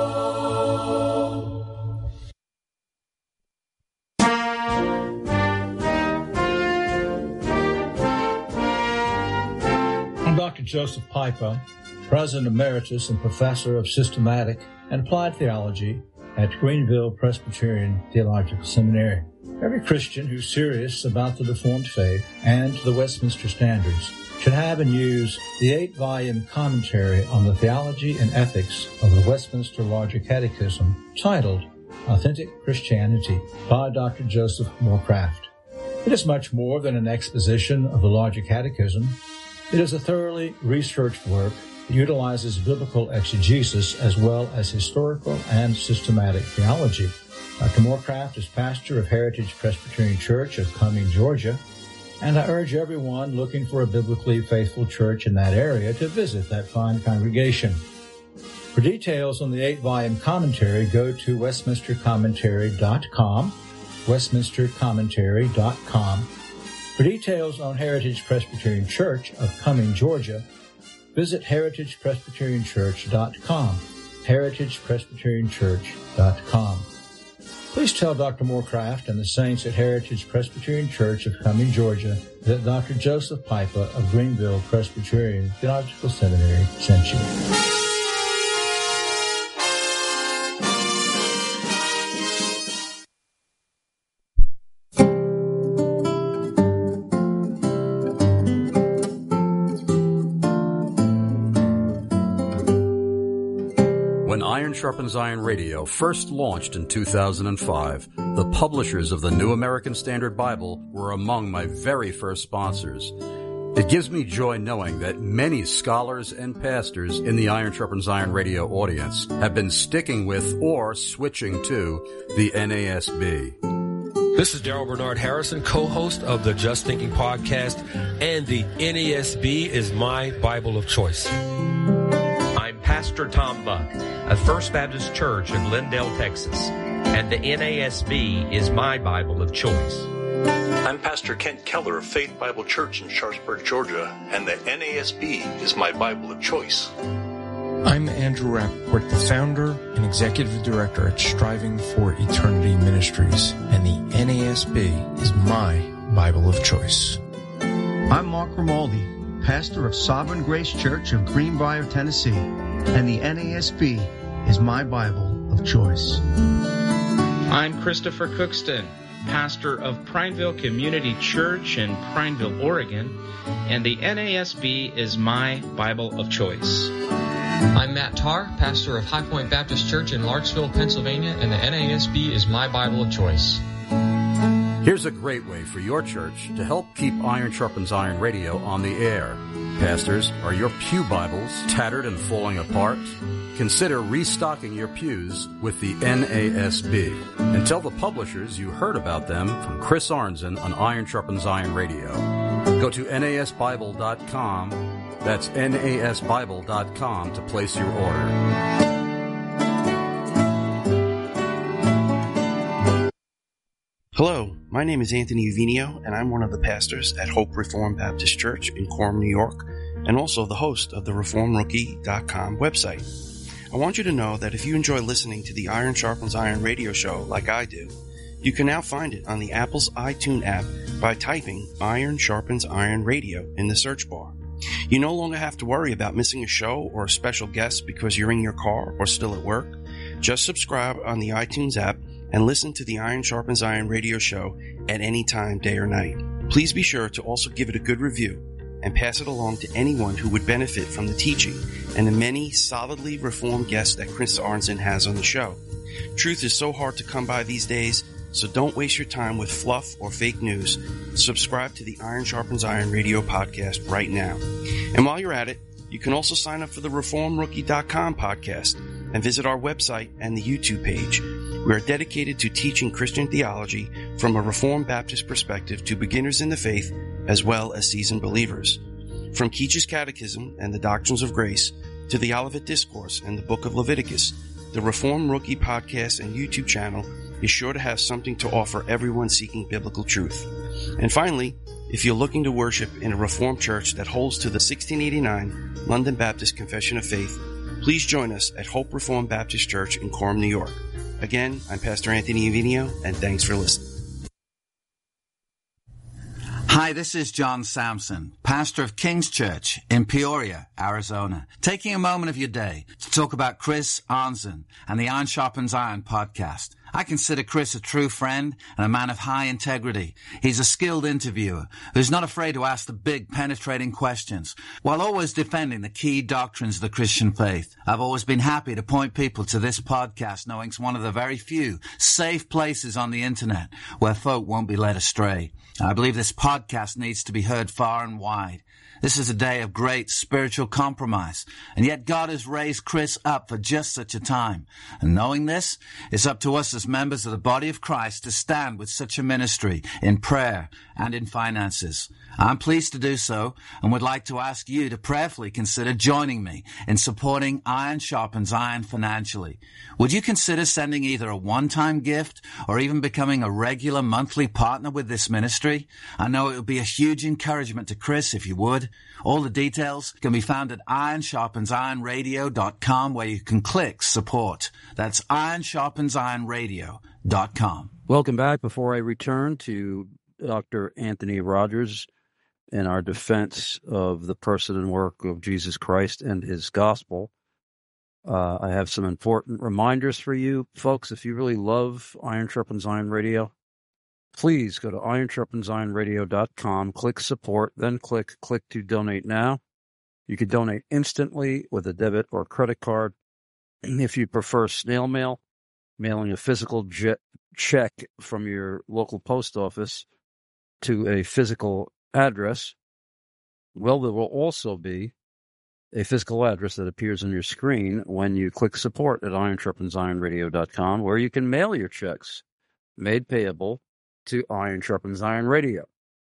Doctor Joseph Piper, President Emeritus and Professor of Systematic and Applied Theology at Greenville Presbyterian Theological Seminary. Every Christian who's serious about the Reformed faith and the Westminster Standards should have and use the eight-volume commentary on the theology and ethics of the Westminster Larger Catechism titled Authentic Christianity by Doctor Joseph Moorcraft. It is much more than an exposition of the Larger Catechism. It is a thoroughly researched work It utilizes biblical exegesis as well as historical and systematic theology. Doctor Morecraft is pastor of Heritage Presbyterian Church of Cumming, Georgia, and I urge everyone looking for a biblically faithful church in that area to visit that fine congregation. For details on the eight-volume commentary, go to westminster commentary dot com, westminster commentary dot com. For details on Heritage Presbyterian Church of Cumming, Georgia, visit heritage presbyterian church dot com, heritage presbyterian church dot com. Please tell Doctor Morecraft and the saints at Heritage Presbyterian Church of Cumming, Georgia, that Doctor Joseph Pipa of Greenville Presbyterian Theological Seminary sent you. Iron Sharpens Iron Radio first launched in two thousand five, the publishers of the New American Standard Bible were among my very first sponsors. It gives me joy knowing that many scholars and pastors in the Iron Sharpens Iron Radio audience have been sticking with or switching to the N A S B. This is Daryl Bernard Harrison, co-host of the Just Thinking podcast, and the N A S B is my Bible of choice. I'm Pastor Tom Buck of First Baptist Church in Glendale, Texas, and the N A S B is my Bible of choice. I'm Pastor Kent Keller of Faith Bible Church in Sharpsburg, Georgia, and the N A S B is my Bible of choice. I'm Andrew Rappaport, the founder and executive director at Striving for Eternity Ministries, and the N A S B is my Bible of choice. I'm Mark Romaldi, pastor of Sovereign Grace Church of Greenbrier, Tennessee, and the N A S B is my Bible of choice. I'm Christopher Cookston, pastor of Prineville Community Church in Prineville, Oregon, and the N A S B is my Bible of choice. I'm Matt Tarr, pastor of High Point Baptist Church in Larksville, Pennsylvania, and the N A S B is my Bible of choice. Here's a great way for your church to help keep Iron Sharpens Iron Radio on the air. Pastors, are your pew Bibles tattered and falling apart? Consider restocking your pews with the N A S B. And tell the publishers you heard about them from Chris Arnzen on Iron Sharpens Iron Radio. Go to N A S Bible dot com. That's N A S Bible dot com to place your order. Hello, my name is Anthony Uvinio, and I'm one of the pastors at Hope Reformed Baptist Church in Quorum, New York, and also the host of the reform rookie dot com website. I want you to know that if you enjoy listening to the Iron Sharpens Iron radio show like I do, you can now find it on the Apple's iTunes app by typing Iron Sharpens Iron Radio in the search bar. You no longer have to worry about missing a show or a special guest because you're in your car or still at work. Just subscribe on the iTunes app and listen to the Iron Sharpens Iron radio show at any time, day or night. Please be sure to also give it a good review and pass it along to anyone who would benefit from the teaching and the many solidly reformed guests that Chris Arnzen has on the show. Truth is so hard to come by these days, so don't waste your time with fluff or fake news. Subscribe to the Iron Sharpens Iron radio podcast right now. And while you're at it, you can also sign up for the reform rookie dot com podcast and visit our website and the YouTube page. We are dedicated to teaching Christian theology from a Reformed Baptist perspective to beginners in the faith as well as seasoned believers. From Keach's Catechism and the Doctrines of Grace to the Olivet Discourse and the Book of Leviticus, the Reformed Rookie podcast and YouTube channel is sure to have something to offer everyone seeking biblical truth. And finally, if you're looking to worship in a Reformed church that holds to the sixteen eighty-nine London Baptist Confession of Faith, please join us at Hope Reformed Baptist Church in Quorum, New York. Again, I'm Pastor Anthony Uvinio, and thanks for listening. Hi, this is John Sampson, pastor of King's Church in Peoria, Arizona, taking a moment of your day to talk about Chris Arnzen and the Iron Sharpens Iron podcast. I consider Chris a true friend and a man of high integrity. He's a skilled interviewer who's not afraid to ask the big, penetrating questions while always defending the key doctrines of the Christian faith. I've always been happy to point people to this podcast, knowing it's one of the very few safe places on the internet where folk won't be led astray. I believe this podcast needs to be heard far and wide. This is a day of great spiritual compromise, and yet God has raised Chris up for just such a time. And knowing this, it's up to us as members of the body of Christ to stand with such a ministry in prayer and in finances. I'm pleased to do so and would like to ask you to prayerfully consider joining me in supporting Iron Sharpens Iron financially. Would you consider sending either a one-time gift or even becoming a regular monthly partner with this ministry? I know it would be a huge encouragement to Chris if you would. All the details can be found at iron sharpens iron radio dot com, where you can click support. That's iron sharpens iron radio dot com. Welcome back. Before I return to Doctor Anthony Rogers in our defense of the person and work of Jesus Christ and his gospel, uh, I have some important reminders for you folks. If you really love Iron Sharpens Iron Radio, please go to iron sharpens iron radio dot com, click support, then click click to donate now. You can donate instantly with a debit or credit card. If you prefer snail mail, mailing a physical jet check from your local post office to a physical address, well, there will also be a physical address that appears on your screen when you click support at iron sharpens iron radio dot com, where you can mail your checks made payable to Iron Sharpens Iron Radio.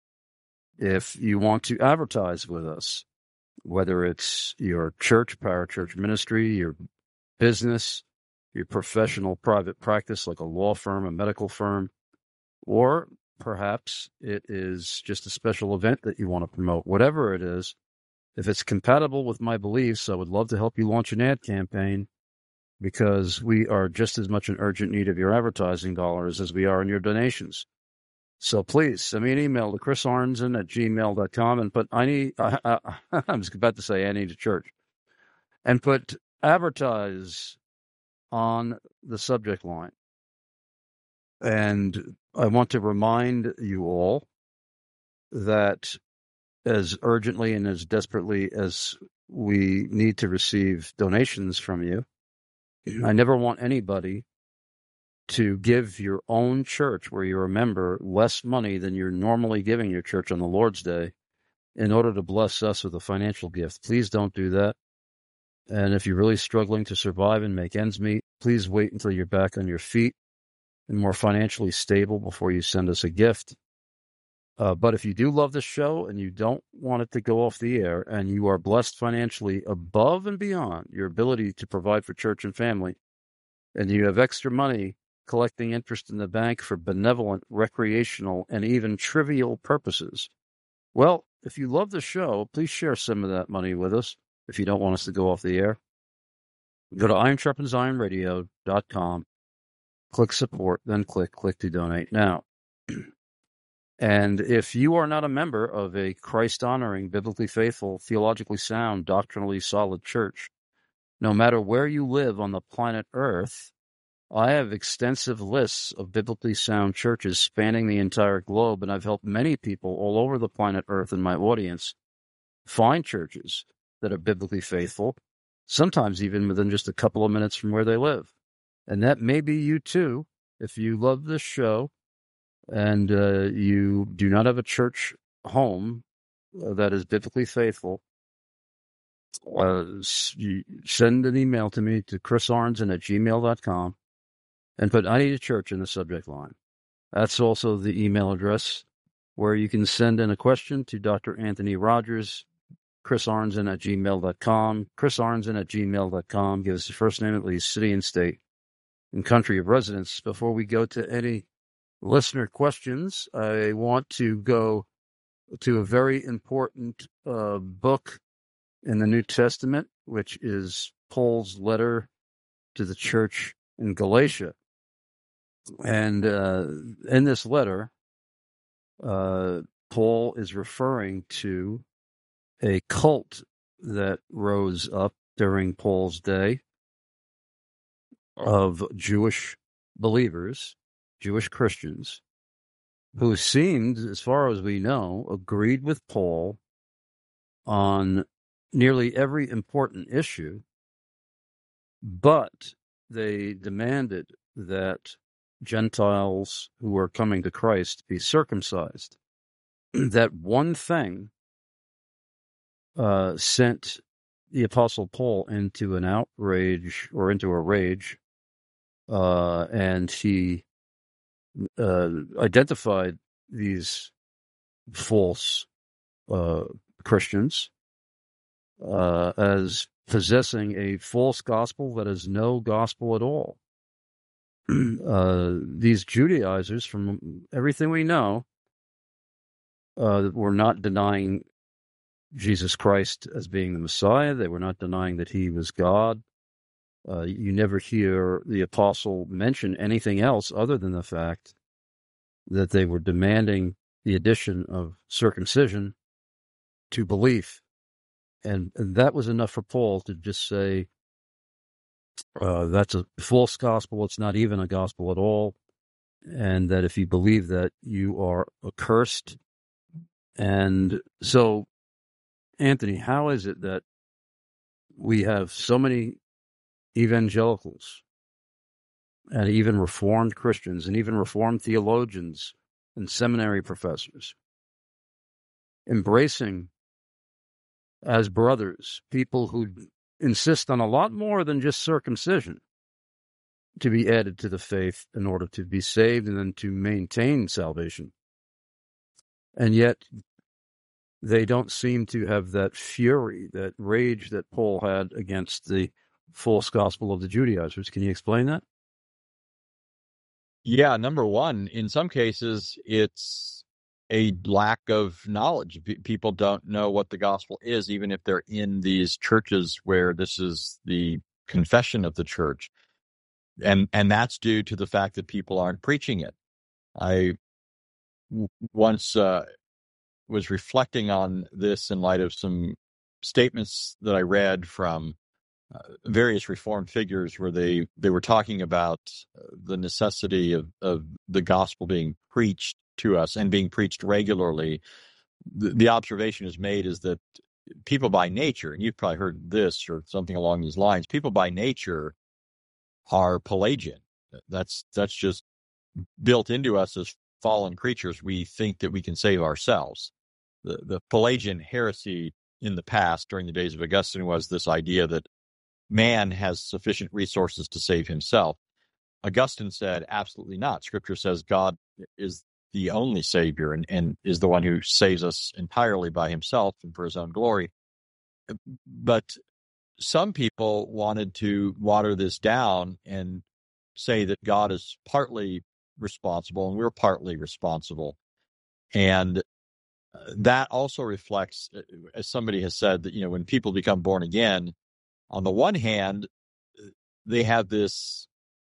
If you want to advertise with us, whether it's your church, parachurch ministry, your business, your professional private practice like a law firm, a medical firm, or perhaps it is just a special event that you want to promote, whatever it is, if it's compatible with my beliefs, I would love to help you launch an ad campaign, because we are just as much in urgent need of your advertising dollars as we are in your donations. So please send me an email to chris arnzen at gmail dot com and put, I need, I, I, I was about to say I need a church, and put advertise on the subject line. And I want to remind you all that as urgently and as desperately as we need to receive donations from you, I never want anybody to give your own church, where you're a member, less money than you're normally giving your church on the Lord's Day in order to bless us with a financial gift. Please don't do that. And if you're really struggling to survive and make ends meet, please wait until you're back on your feet and more financially stable before you send us a gift. Uh, but if you do love this show and you don't want it to go off the air, and you are blessed financially above and beyond your ability to provide for church and family, and you have extra money collecting interest in the bank for benevolent, recreational, and even trivial purposes, well, if you love the show, please share some of that money with us. If you don't want us to go off the air, go to iron sharpens iron radio dot com, click support, then click click to donate now. And if you are not a member of a Christ-honoring, biblically faithful, theologically sound, doctrinally solid church, no matter where you live on the planet Earth, I have extensive lists of biblically sound churches spanning the entire globe, and I've helped many people all over the planet Earth in my audience find churches that are biblically faithful, sometimes even within just a couple of minutes from where they live. And that may be you too, if you love this show and uh, you do not have a church home uh, that is biblically faithful. Uh, send an email to me to chris arnzen at gmail dot com and put I need a church in the subject line. That's also the email address where you can send in a question to Doctor Anthony Rogers, chris arnzen at gmail dot com, chris arnzen at gmail dot com. Give us your first name, at least city and state and country of residence. Before we go to any listener questions, I want to go to a very important uh, book in the New Testament, which is Paul's letter to the church in Galatia. And uh, in this letter, uh, Paul is referring to a cult that rose up during Paul's day of Jewish believers, Jewish Christians, who seemed, as far as we know, agreed with Paul on nearly every important issue, but they demanded that Gentiles who were coming to Christ be circumcised. That one thing uh, sent the Apostle Paul into an outrage or into a rage, uh, and he uh, identified these false uh, Christians uh, as possessing a false gospel that is no gospel at all. uh, these Judaizers, from everything we know, uh, were not denying Jesus Christ as being the Messiah. They were not denying that he was God. Uh, you never hear the apostle mention anything else other than the fact that they were demanding the addition of circumcision to belief. And, and that was enough for Paul to just say, uh, that's a false gospel. It's not even a gospel at all. And that if you believe that, you are accursed. And so, Anthony, how is it that we have so many evangelicals and even Reformed Christians and even Reformed theologians and seminary professors embracing as brothers people who insist on a lot more than just circumcision to be added to the faith in order to be saved and then to maintain salvation? And yet they don't seem to have that fury, that rage that Paul had against the false gospel of the Judaizers. Can you explain that? Yeah, number one, in some cases, it's a lack of knowledge. P- people don't know what the gospel is, even if they're in these churches where this is the confession of the church. And and that's due to the fact that people aren't preaching it. I w- once uh, was reflecting on this in light of some statements that I read from uh, various Reformed figures where they, they were talking about uh, the necessity of, of the gospel being preached to us and being preached regularly. The, the observation is made is that people by nature, and you've probably heard this or something along these lines, people by nature are Pelagian. That's that's just built into us as fallen creatures. We think that we can save ourselves. The, the Pelagian heresy in the past, during the days of Augustine, was this idea that man has sufficient resources to save himself. Augustine said, absolutely not. Scripture says God is the only Savior and, and is the one who saves us entirely by himself and for his own glory. But some people wanted to water this down and say that God is partly responsible and we're partly responsible. And that also reflects, as somebody has said, that, you know, when people become born again, on the one hand, they have this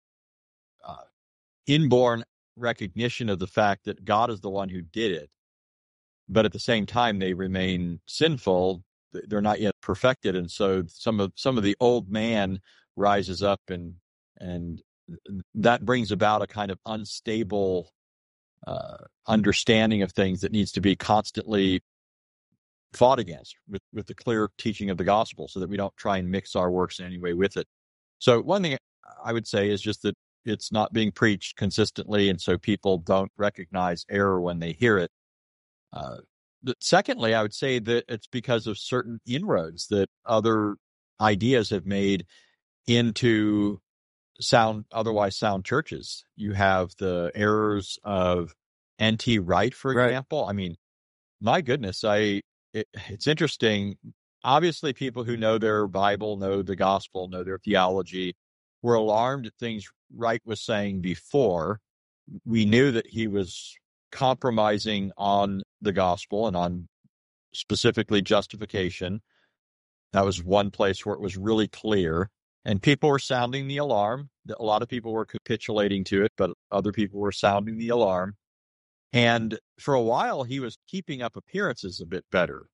uh, inborn recognition of the fact that God is the one who did it. But at the same time, they remain sinful. They're not yet perfected. And so some of some of the old man rises up, and and that brings about a kind of unstable uh, understanding of things that needs to be constantly fought against with, with the clear teaching of the gospel, so that we don't try and mix our works in any way with it. So one thing I would say is just that it's not being preached consistently, and so people don't recognize error when they hear it. Uh, secondly, I would say that it's because of certain inroads that other ideas have made into sound, otherwise sound churches. You have the errors of N T Wright, for example. Right. I mean, my goodness, I it, it's interesting. Obviously, people who know their Bible, know the gospel, know their theology, were alarmed at things Wright was saying before. We knew that he was compromising on the gospel and on specifically justification. That was one place where it was really clear. And people were sounding the alarm. A lot of people were capitulating to it, but other people were sounding the alarm. And for a while, he was keeping up appearances a bit better.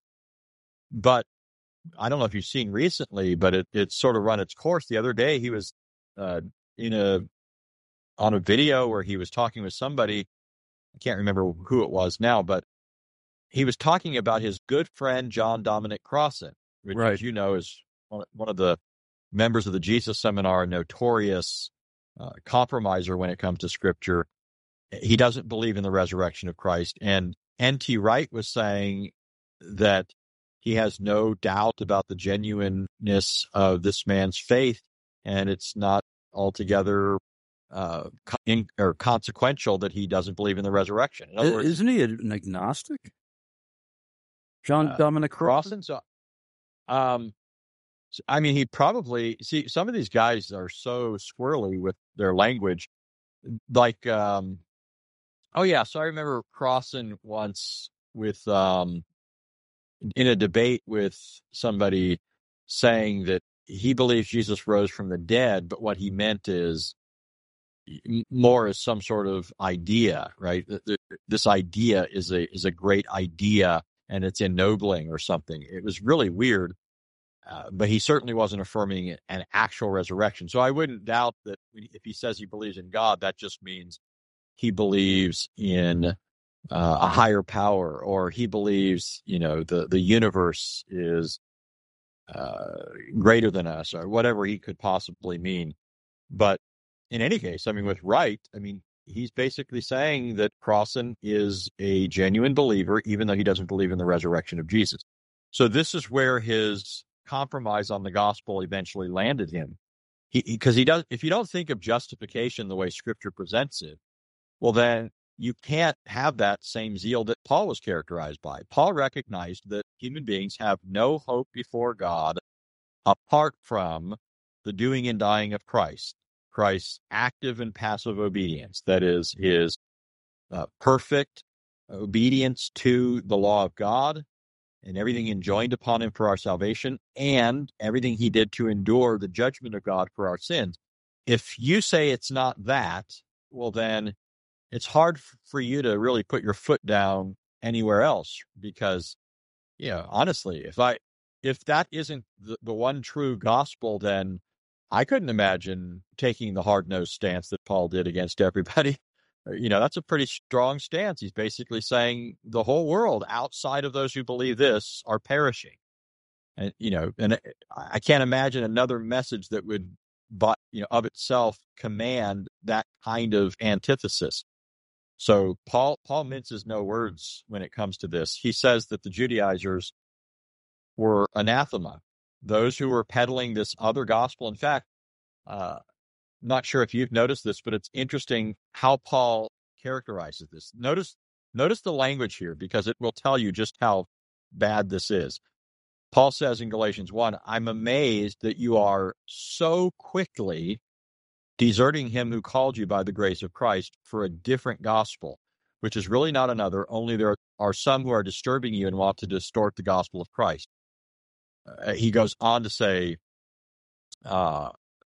But I don't know if you've seen recently, but it, it's sort of run its course. The other day, he was uh, in a on a video where he was talking with somebody. I can't remember who it was now, but he was talking about his good friend, John Dominic Crossan, which, right. as you know, is one of the members of the Jesus Seminar, a notorious uh, compromiser when it comes to Scripture. He doesn't believe in the resurrection of Christ. And N T Wright was saying that he has no doubt about the genuineness of this man's faith, and it's not altogether uh, in, or consequential that he doesn't believe in the resurrection. In other words, isn't he an agnostic? John uh, Dominic Crossan? So, um, I mean, he probably see some of these guys are so squirrely with their language. Like, um, oh yeah, so I remember Crossan once with um, in a debate with somebody saying that he believes Jesus rose from the dead, but what he meant is more as some sort of idea, right? This idea is a is a great idea, and it's ennobling or something. It was really weird, uh, but he certainly wasn't affirming an actual resurrection. So I wouldn't doubt that if he says he believes in God, that just means he believes in uh, a higher power, or he believes, you know, the the universe is uh, greater than us, or whatever he could possibly mean. But in any case, I mean, with Wright, I mean, he's basically saying that Crossan is a genuine believer, even though he doesn't believe in the resurrection of Jesus. So this is where his compromise on the gospel eventually landed him. He, because he, he does, if you don't think of justification the way Scripture presents it, well, then you can't have that same zeal that Paul was characterized by. Paul recognized that human beings have no hope before God apart from the doing and dying of Christ. Christ's active and passive obedience, that is, his uh, perfect obedience to the law of God and everything enjoined upon him for our salvation, and everything he did to endure the judgment of God for our sins. If you say it's not that, well, then it's hard for you to really put your foot down anywhere else, because, you know, honestly, if I if that isn't the, the one true gospel, then I couldn't imagine taking the hard-nosed stance that Paul did against everybody. You know, that's a pretty strong stance. He's basically saying the whole world outside of those who believe this are perishing. And, you know, and I can't imagine another message that would, but, you know, of itself command that kind of antithesis. So Paul, Paul minces no words when it comes to this. He says that the Judaizers were anathema. Those who were peddling this other gospel. In fact, uh, not sure if you've noticed this, but it's interesting how Paul characterizes this. Notice, notice the language here, because it will tell you just how bad this is. Paul says in Galatians one, I'm amazed that you are so quickly deserting him who called you by the grace of Christ for a different gospel, which is really not another, only there are some who are disturbing you and want to distort the gospel of Christ. Uh, he goes on to say uh,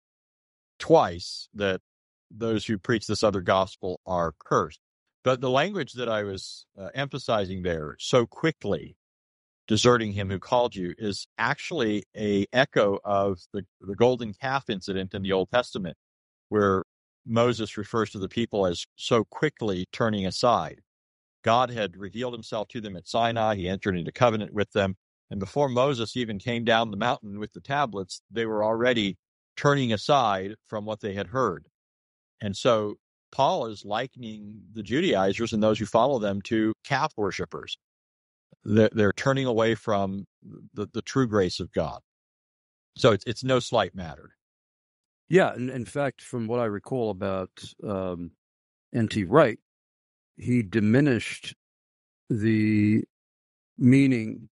twice that those who preach this other gospel are cursed. But the language that I was uh, emphasizing there, so quickly deserting him who called you, is actually a echo of the, the golden calf incident in the Old Testament, where Moses refers to the people as so quickly turning aside. God had revealed himself to them at Sinai. He entered into covenant with them. And before Moses even came down the mountain with the tablets, they were already turning aside from what they had heard. And so Paul is likening the Judaizers and those who follow them to calf worshipers. They're, they're turning away from the, the true grace of God. So it's it's no slight matter. Yeah, and in fact, from what I recall about um, N T Wright, he diminished the meaning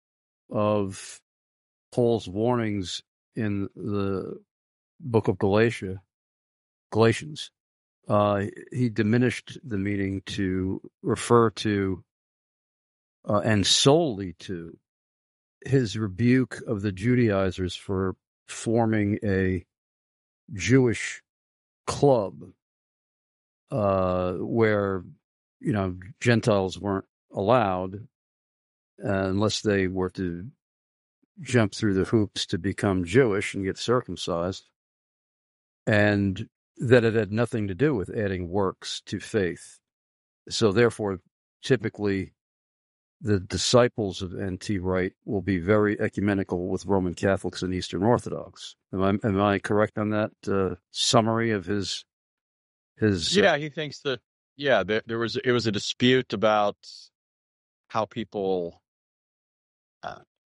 of Paul's warnings in the book of Galatia, Galatians. Uh, he diminished the meaning to refer to uh, and solely to his rebuke of the Judaizers for forming a Jewish club uh, where, you know, Gentiles weren't allowed uh, unless they were to jump through the hoops to become Jewish and get circumcised, and that it had nothing to do with adding works to faith. So therefore, typically, the disciples of N T Wright will be very ecumenical with Roman Catholics and Eastern Orthodox. Am I am I correct on that uh, summary of his his? Yeah, Uh, he thinks that. Yeah, there, there was it was a dispute about how people uh,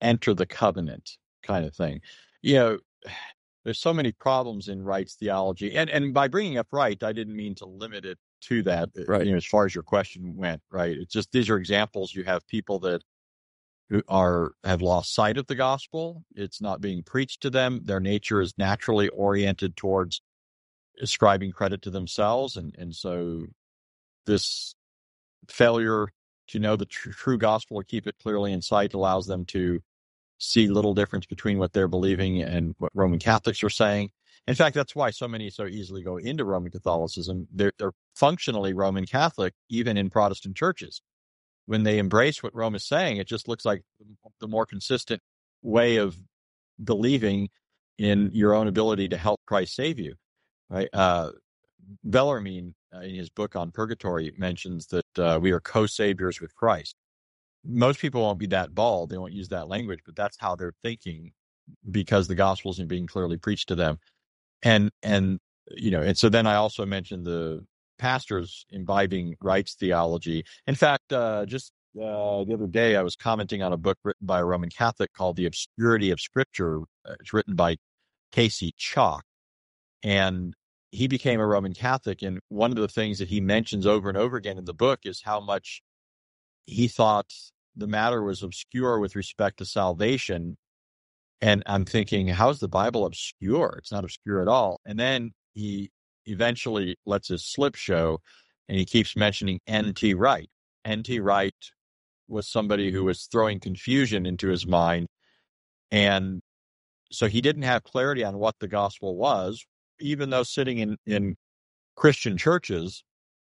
enter the covenant kind of thing. You know, there's so many problems in rights theology. And and by bringing up right, I didn't mean to limit it to that, right. You know, as far as your question went, right? It's just, these are examples. You have people that who are, have lost sight of the gospel. It's not being preached to them. Their nature is naturally oriented towards ascribing credit to themselves. And, and so this failure to know the tr- true gospel or keep it clearly in sight allows them to see little difference between what they're believing and what Roman Catholics are saying. In fact, that's why so many so easily go into Roman Catholicism. They're, they're functionally Roman Catholic, even in Protestant churches. When they embrace what Rome is saying, it just looks like the more consistent way of believing in your own ability to help Christ save you. Right? Uh, Bellarmine, uh, in his book on purgatory, mentions that uh, we are co-saviors with Christ. Most people won't be that bald. They won't use that language, but that's how they're thinking because the gospel isn't being clearly preached to them. And, and, you know, and so then I also mentioned the pastors imbibing rights theology. In fact, uh, just uh, the other day, I was commenting on a book written by a Roman Catholic called The Obscurity of Scripture. It's written by Casey Chalk. And he became a Roman Catholic. And one of the things that he mentions over and over again in the book is how much he thought the matter was obscure with respect to salvation. And I'm thinking, how's the Bible obscure? It's not obscure at all. And then he eventually lets his slip show, and he keeps mentioning N T Wright. N T Wright was somebody who was throwing confusion into his mind. And so he didn't have clarity on what the gospel was, even though sitting in, in Christian churches.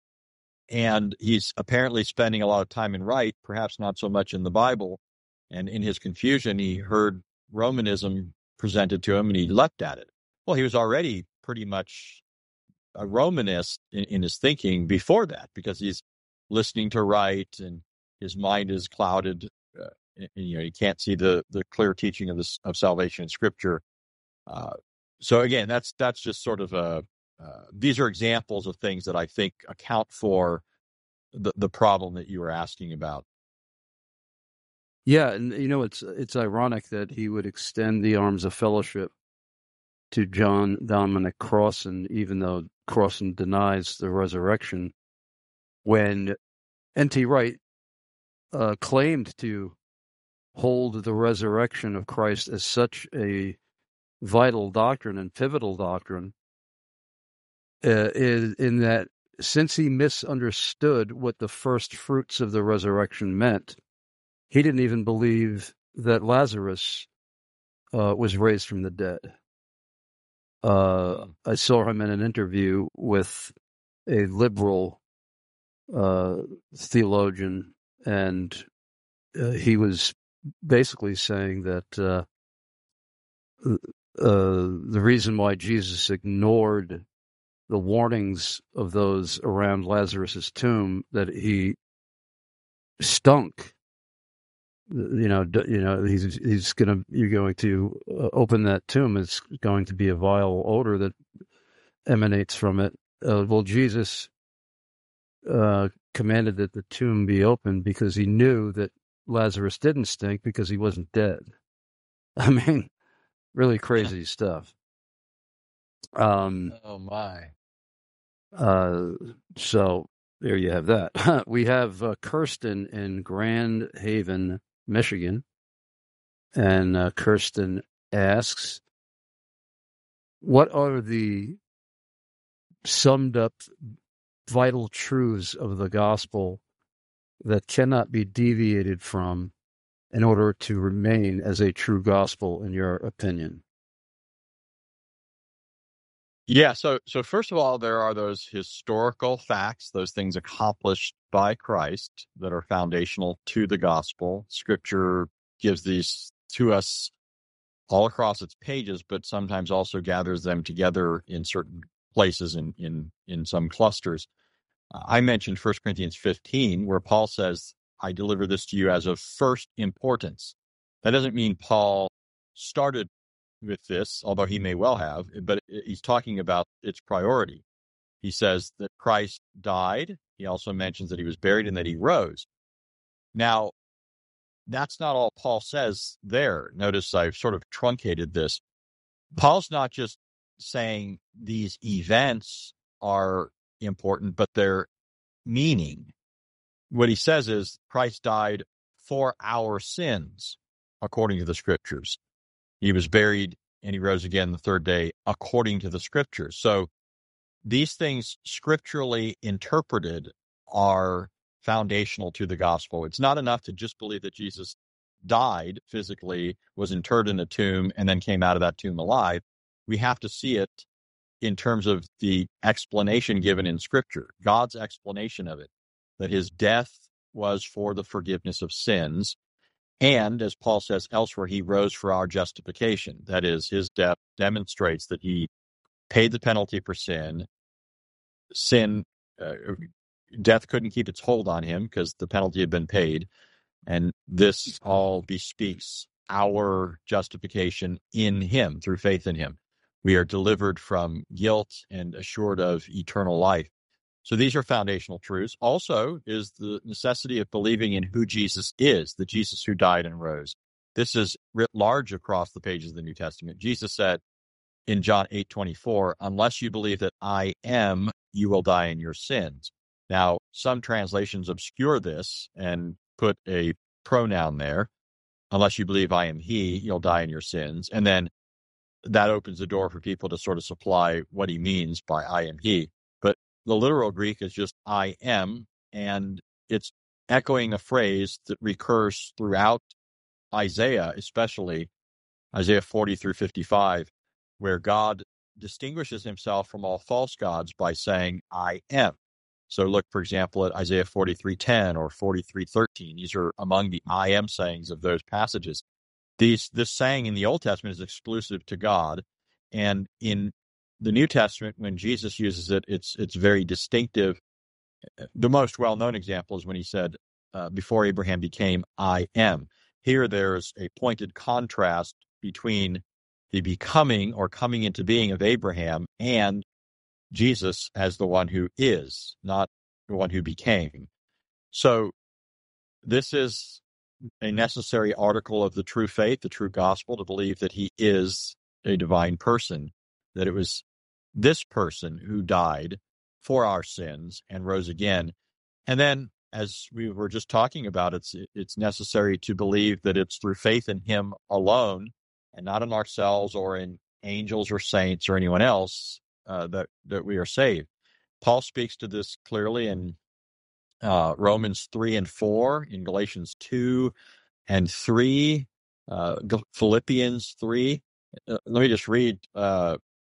And he's apparently spending a lot of time in Wright, perhaps not so much in the Bible. And in his confusion, he heard Romanism presented to him, and he leapt at it. Well, he was already pretty much a Romanist in, in his thinking before that, because he's listening to Wright, and his mind is clouded. Uh, and, you know, he can't see the the clear teaching of this of salvation in Scripture. Uh, so again, that's that's just sort of a. Uh, these are examples of things that I think account for the the problem that you were asking about. Yeah, and you know, it's it's ironic that he would extend the arms of fellowship to John Dominic Crossan, even though Crossan denies the resurrection, when N T Wright uh, claimed to hold the resurrection of Christ as such a vital doctrine and pivotal doctrine, uh, in, in that since he misunderstood what the first fruits of the resurrection meant, he didn't even believe that Lazarus uh, was raised from the dead. Uh, I saw him in an interview with a liberal uh, theologian, and uh, he was basically saying that uh, uh, the reason why Jesus ignored the warnings of those around Lazarus's tomb, that he stunk. You know, you know, he's he's gonna. You're going to uh, open that tomb. It's going to be a vile odor that emanates from it. Uh, well, Jesus uh, commanded that the tomb be opened because he knew that Lazarus didn't stink because he wasn't dead. I mean, really crazy stuff. Um, oh my. Uh, so there you have that. We have uh, Kirsten in Grand Haven, Michigan, and uh, Kirsten asks, what are the summed up vital truths of the gospel that cannot be deviated from in order to remain as a true gospel, in your opinion? Yeah, so so first of all, there are those historical facts, those things accomplished by Christ that are foundational to the gospel. Scripture gives these to us all across its pages, but sometimes also gathers them together in certain places in in, in some clusters. Uh, I mentioned First Corinthians fifteen, where Paul says, I deliver this to you as of first importance. That doesn't mean Paul started with this, although he may well have, but he's talking about its priority. He says that Christ died. He also mentions that he was buried and that he rose. Now, that's not all Paul says there. Notice I've sort of truncated this. Paul's not just saying these events are important, but their meaning. What he says is Christ died for our sins, according to the Scriptures. He was buried and he rose again the third day, according to the Scriptures. So these things scripturally interpreted are foundational to the gospel. It's not enough to just believe that Jesus died physically, was interred in a tomb, and then came out of that tomb alive. We have to see it in terms of the explanation given in Scripture, God's explanation of it, that his death was for the forgiveness of sins. And as Paul says elsewhere, he rose for our justification. That is, his death demonstrates that he paid the penalty for sin. Sin, uh, death couldn't keep its hold on him because the penalty had been paid. And this all bespeaks our justification in him, through faith in him. We are delivered from guilt and assured of eternal life. So these are foundational truths. Also is the necessity of believing in who Jesus is, the Jesus who died and rose. This is writ large across the pages of the New Testament. Jesus said in John eight twenty-four, unless you believe that I am, you will die in your sins. Now, some translations obscure this and put a pronoun there. Unless you believe I am he, you'll die in your sins. And then that opens the door for people to sort of supply what he means by I am he. But the literal Greek is just I am, and it's echoing a phrase that recurs throughout Isaiah, especially Isaiah forty through fifty-five, where God distinguishes himself from all false gods by saying, I am. So look, for example, at Isaiah forty-three ten or forty-three thirteen. These are among the I am sayings of those passages. These, this saying in the Old Testament is exclusive to God. And in the New Testament, when Jesus uses it, it's it's very distinctive. The most well-known example is when he said, uh, before Abraham became, I am. Here there's a pointed contrast between the becoming or coming into being of Abraham and Jesus as the one who is, not the one who became. So this is a necessary article of the true faith, the true gospel, to believe that he is a divine person, that it was this person who died for our sins and rose again. And then, as we were just talking about, it's it's necessary to believe that it's through faith in him alone and not in ourselves or in angels or saints or anyone else uh, that, that we are saved. Paul speaks to this clearly in uh, Romans three and four, in Galatians two and three, uh, Philippians three. Uh, let me just read uh,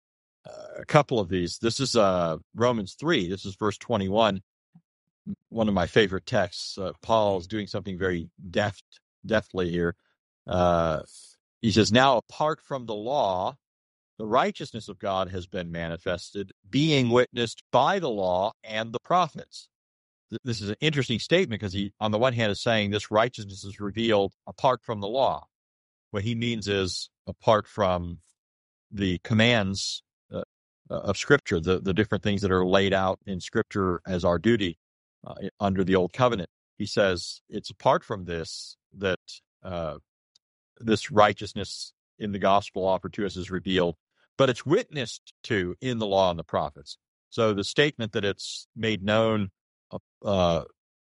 a couple of these. This is uh, Romans three. This is verse twenty-one. One of my favorite texts. Uh, Paul is doing something very deft, deftly here. Uh, he says, now apart from the law, the righteousness of God has been manifested, being witnessed by the law and the prophets. Th- This is an interesting statement because he, on the one hand, is saying this righteousness is revealed apart from the law. What he means is apart from the commands uh, of Scripture, the, the different things that are laid out in Scripture as our duty uh, under the Old Covenant. He says it's apart from this that uh, this righteousness in the gospel offered to us is revealed, but it's witnessed to in the law and the prophets. So the statement that it's made known, uh,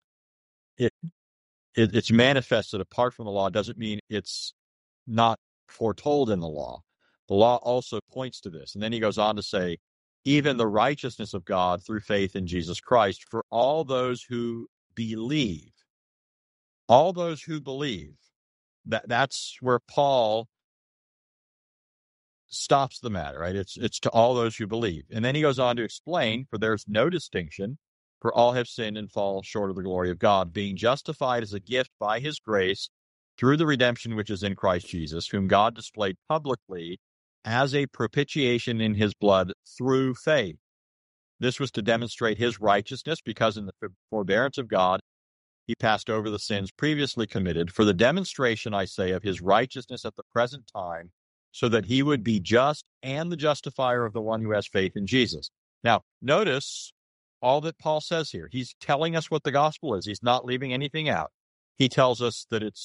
it, it it's manifested apart from the law doesn't mean it's not foretold in the law. The law also points to this. And then he goes on to say, even the righteousness of God through faith in Jesus Christ for all those who believe. All those who believe. That that's where Paul stops the matter, right? It's it's to all those who believe. And then he goes on to explain, for there's no distinction, for all have sinned and fall short of the glory of God, being justified as a gift by his grace through the redemption which is in Christ Jesus, whom God displayed publicly as a propitiation in his blood through faith. This was to demonstrate his righteousness, because in the forbearance of God, he passed over the sins previously committed, for the demonstration, I say, of his righteousness at the present time, so that he would be just and the justifier of the one who has faith in Jesus. Now, notice all that Paul says here. He's telling us what the gospel is. He's not leaving anything out. He tells us that it's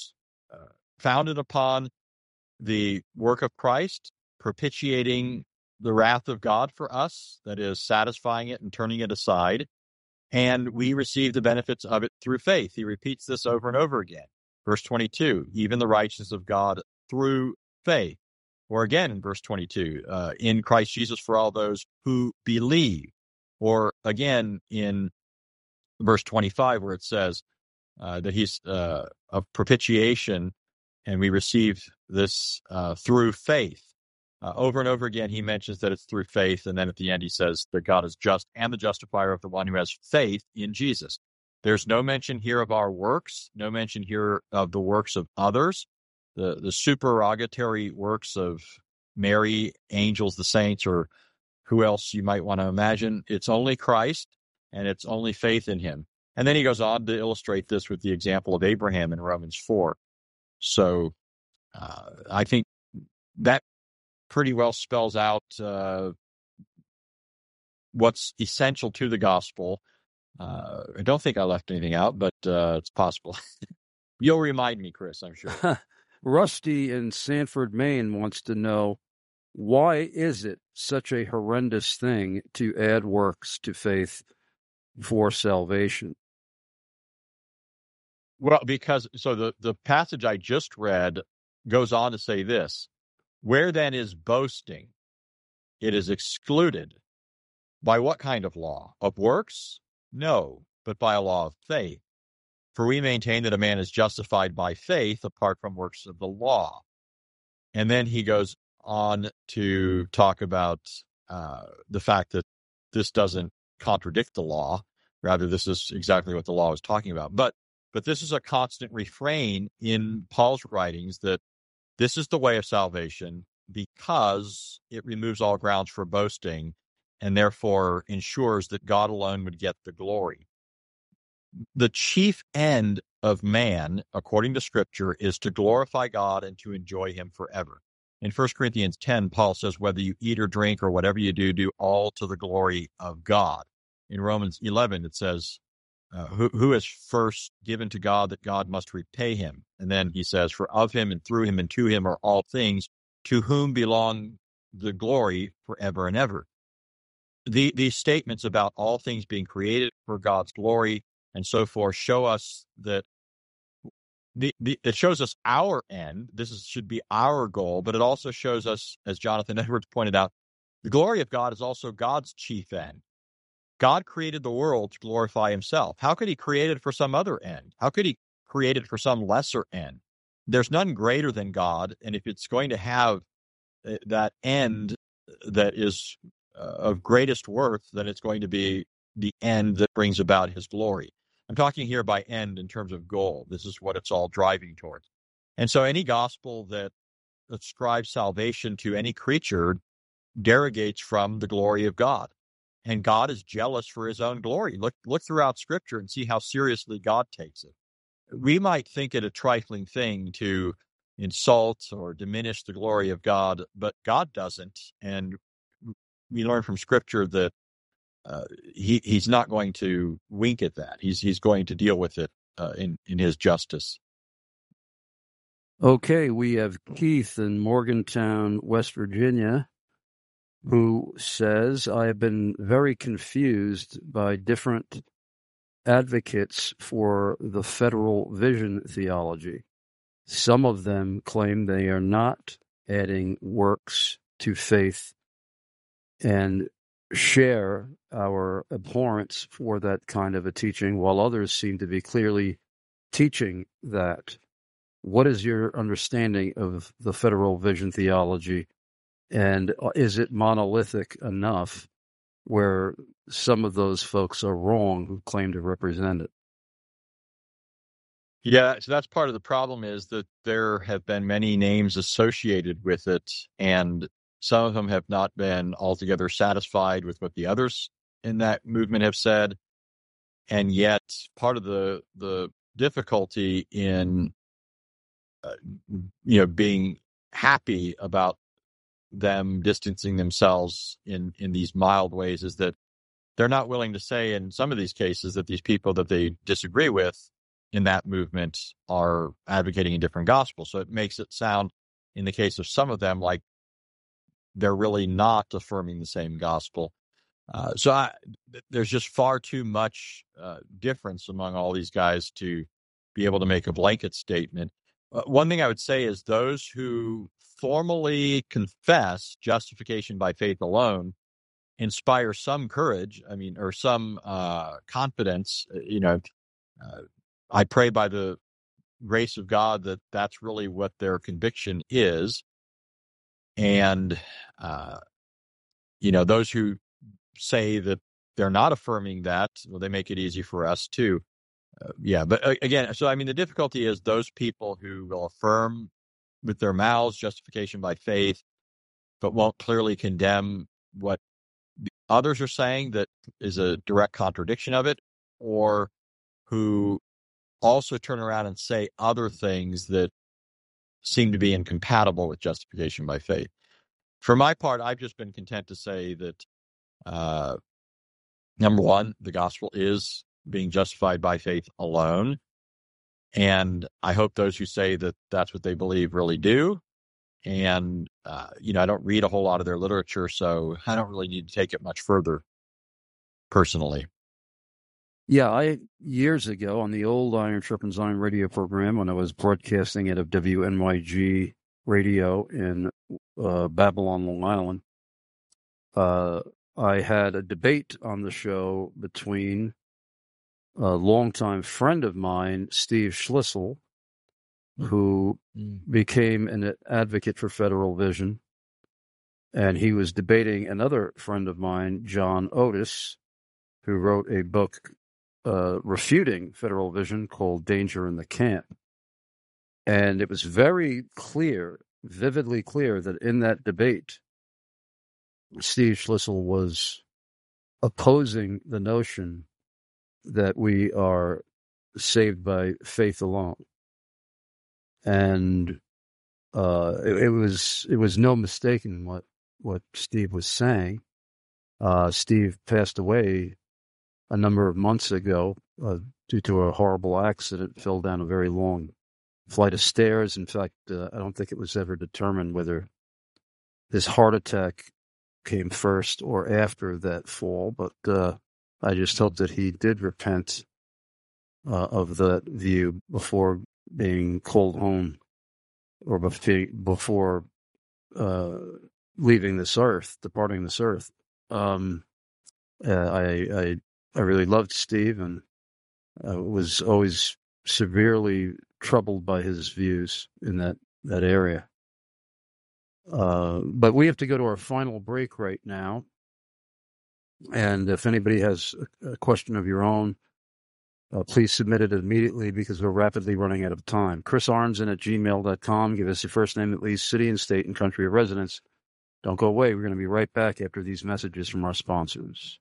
uh, founded upon the work of Christ, propitiating the wrath of God for us, that is, satisfying it and turning it aside, and we receive the benefits of it through faith. He repeats this over and over again. Verse twenty-two, even the righteousness of God through faith. Or again in verse twenty-two, uh, in Christ Jesus for all those who believe. Or again in verse twenty-five, where it says uh, that he's uh, of propitiation, and we receive this uh, through faith. Uh, over and over again, he mentions that it's through faith, and then at the end he says that God is just and the justifier of the one who has faith in Jesus. There's no mention here of our works, no mention here of the works of others, the, the supererogatory works of Mary, angels, the saints, or who else you might want to imagine. It's only Christ, and it's only faith in him. And then he goes on to illustrate this with the example of Abraham in Romans four. So uh, I think that pretty well spells out uh, what's essential to the gospel. Uh, I don't think I left anything out, but uh, it's possible. You'll remind me, Chris, I'm sure. Rusty in Sanford, Maine wants to know, why is it such a horrendous thing to add works to faith for salvation? Well, because, so the, the passage I just read goes on to say this: where then is boasting? It is excluded. By what kind of law? Of works? No, but by a law of faith. For we maintain that a man is justified by faith apart from works of the law. And then he goes on to talk about uh, the fact that this doesn't contradict the law. Rather, this is exactly what the law is talking about. But but this is a constant refrain in Paul's writings, that this is the way of salvation because it removes all grounds for boasting and therefore ensures that God alone would get the glory. The chief end of man, according to Scripture, is to glorify God and to enjoy him forever. In First Corinthians ten, Paul says, whether you eat or drink or whatever you do, do all to the glory of God. In Romans eleven, it says, uh, who, who is first given to God that God must repay him? And then he says, for of him and through him and to him are all things, to whom belong the glory forever and ever. The, these statements about all things being created for God's glory and so forth show us that the, the, it shows us our end. This is, should be our goal, but it also shows us, as Jonathan Edwards pointed out, the glory of God is also God's chief end. God created the world to glorify himself. How could he create it for some other end? How could he create it for some lesser end? There's none greater than God, and if it's going to have that end that is uh, of greatest worth, then it's going to be the end that brings about his glory. I'm talking here by end in terms of goal. This is what it's all driving towards. And so any gospel that ascribes salvation to any creature derogates from the glory of God. And God is jealous for his own glory. Look, look throughout Scripture and see how seriously God takes it. We might think it a trifling thing to insult or diminish the glory of God, but God doesn't. And we learn from Scripture that uh, he, he's not going to wink at that. He's, he's going to deal with it uh, in, in his justice. Okay, we have Keith in Morgantown, West Virginia, who says, I have been very confused by different advocates for the federal vision theology. Some of them claim they are not adding works to faith and share our abhorrence for that kind of a teaching, while others seem to be clearly teaching that. What is your understanding of the federal vision theology? And is it monolithic enough where some of those folks are wrong who claim to represent it? Yeah, so that's part of the problem, is that there have been many names associated with it, and some of them have not been altogether satisfied with what the others in that movement have said. And yet part of the the difficulty in uh, you know being happy about them distancing themselves in, in these mild ways is that they're not willing to say in some of these cases that these people that they disagree with in that movement are advocating a different gospel. So it makes it sound, in the case of some of them, like they're really not affirming the same gospel. Uh, so I, there's just far too much uh, difference among all these guys to be able to make a blanket statement. Uh, one thing I would say is those who formally confess justification by faith alone inspire some courage, I mean, or some uh, confidence. You know, uh, I pray by the grace of God that that's really what their conviction is. And, uh, you know, those who say that they're not affirming that, well, they make it easy for us too. Uh, yeah, but uh, again, so I mean, the difficulty is those people who will affirm with their mouths justification by faith, but won't clearly condemn what the others are saying that is a direct contradiction of it, or who also turn around and say other things that seem to be incompatible with justification by faith. For my part, I've just been content to say that, uh, number one, the gospel is being justified by faith alone. And I hope those who say that that's what they believe really do. And, uh, you know, I don't read a whole lot of their literature, so I don't really need to take it much further personally. Yeah, I years ago on the old Iron Sharpens Iron radio program, when I was broadcasting out of W N Y G radio in uh, Babylon, Long Island, uh, I had a debate on the show between a longtime friend of mine, Steve Schlissel, who mm. became an advocate for Federal Vision, and he was debating another friend of mine, John Otis, who wrote a book uh, refuting Federal Vision called Danger in the Camp. And it was very clear, vividly clear, that in that debate, Steve Schlissel was opposing the notion that we are saved by faith alone. And uh, it, it was it was no mistaking what, what Steve was saying. Uh, Steve passed away a number of months ago uh, due to a horrible accident, fell down a very long flight of stairs. In fact, uh, I don't think it was ever determined whether his heart attack came first or after that fall, but uh, I just hope that he did repent uh, of that view before being called home or before uh, leaving this earth, departing this earth. Um, uh, I, I I really loved Steve and uh, was always severely troubled by his views in that, that area. Uh, but we have to go to our final break right now. And if anybody has a question of your own, uh, please submit it immediately because we're rapidly running out of time. Chris Arnzen at gmail dot com. Give us your first name, at least city and state and country of residence. Don't go away. We're going to be right back after these messages from our sponsors.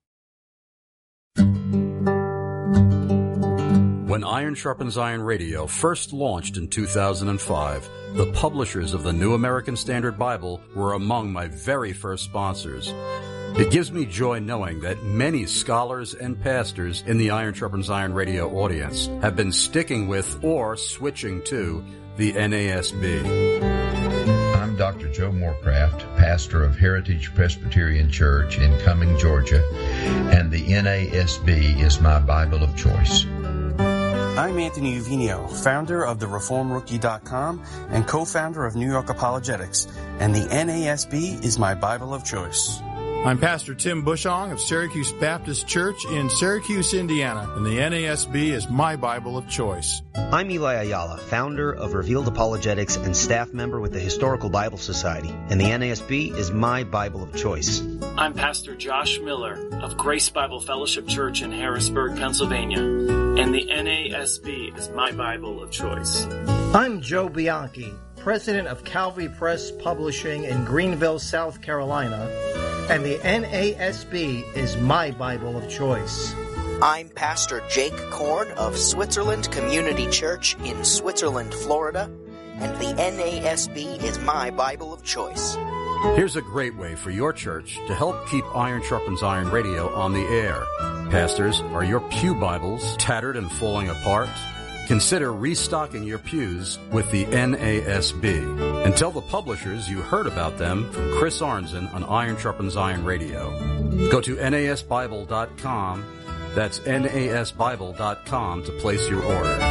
When Iron Sharpens Iron Radio first launched in two thousand five, the publishers of the New American Standard Bible were among my very first sponsors. It gives me joy knowing that many scholars and pastors in the Iron Sharpens Iron Radio audience have been sticking with or switching to the N A S B. I'm Doctor Joe Moorcraft, pastor of Heritage Presbyterian Church in Cumming, Georgia, and the N A S B is my Bible of choice. I'm Anthony Uvinio, founder of the reform rookie dot com and co-founder of New York Apologetics, and the N A S B is my Bible of choice. I'm Pastor Tim Bushong of Syracuse Baptist Church in Syracuse, Indiana, and the N A S B is my Bible of choice. I'm Eli Ayala, founder of Revealed Apologetics and staff member with the Historical Bible Society, and the N A S B is my Bible of choice. I'm Pastor Josh Miller of Grace Bible Fellowship Church in Harrisburg, Pennsylvania, and the N A S B is my Bible of choice. I'm Joe Bianchi, president of Calvary Press Publishing in Greenville, South Carolina, and the N A S B is my Bible of choice. I'm Pastor Jake Korn of Switzerland Community Church in Switzerland, Florida, and the N A S B is my Bible of choice. Here's a great way for your church to help keep Iron Sharpens Iron Radio on the air. Pastors, are your pew Bibles tattered and falling apart? consider restocking your pews with the N A S B and tell the publishers you heard about them from Chris Arnzen on Iron Sharpens Iron Radio. Go to N A S Bible dot com. That's N A S Bible dot com to place your order.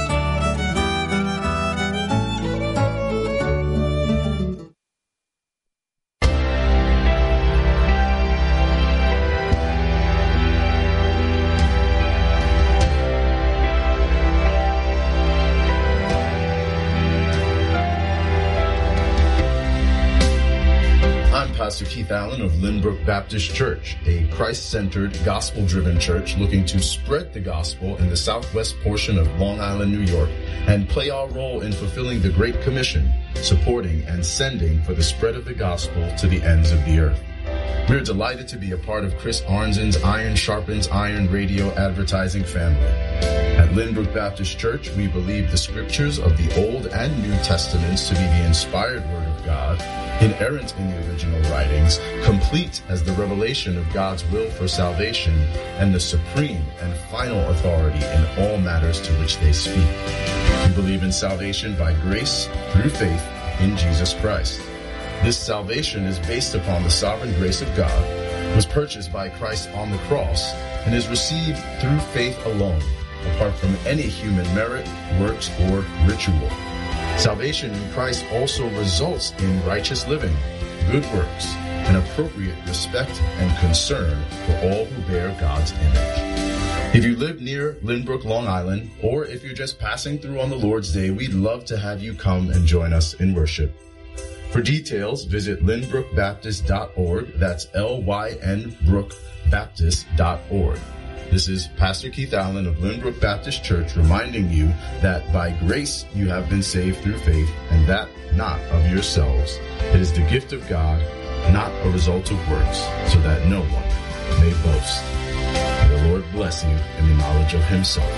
Pastor Keith Allen of Lynbrook Baptist Church, a Christ-centered, gospel-driven church looking to spread the gospel in the southwest portion of Long Island, New York, and play our role in fulfilling the Great Commission, supporting and sending for the spread of the gospel to the ends of the earth. We're delighted to be a part of Chris Arnzen's Iron Sharpens Iron radio advertising family. At Lynbrook Baptist Church, we believe the scriptures of the Old and New Testaments to be the inspired Word of God, inerrant in the original writings, complete as the revelation of God's will for salvation, and the supreme and final authority in all matters to which they speak. We believe in salvation by grace through faith in Jesus Christ. This salvation is based upon the sovereign grace of God, was purchased by Christ on the cross, and is received through faith alone, apart from any human merit, works, or ritual. Salvation in Christ also results in righteous living, good works, and appropriate respect and concern for all who bear God's image. If you live near Lynbrook, Long Island, or if you're just passing through on the Lord's Day, we'd love to have you come and join us in worship. For details, visit lynbrook baptist dot org. That's L Y N brook baptist dot org. This is Pastor Keith Allen of Lynbrook Baptist Church reminding you that by grace you have been saved through faith, and that not of yourselves. It is the gift of God, not a result of works, so that no one may boast. May the Lord bless you in the knowledge of himself.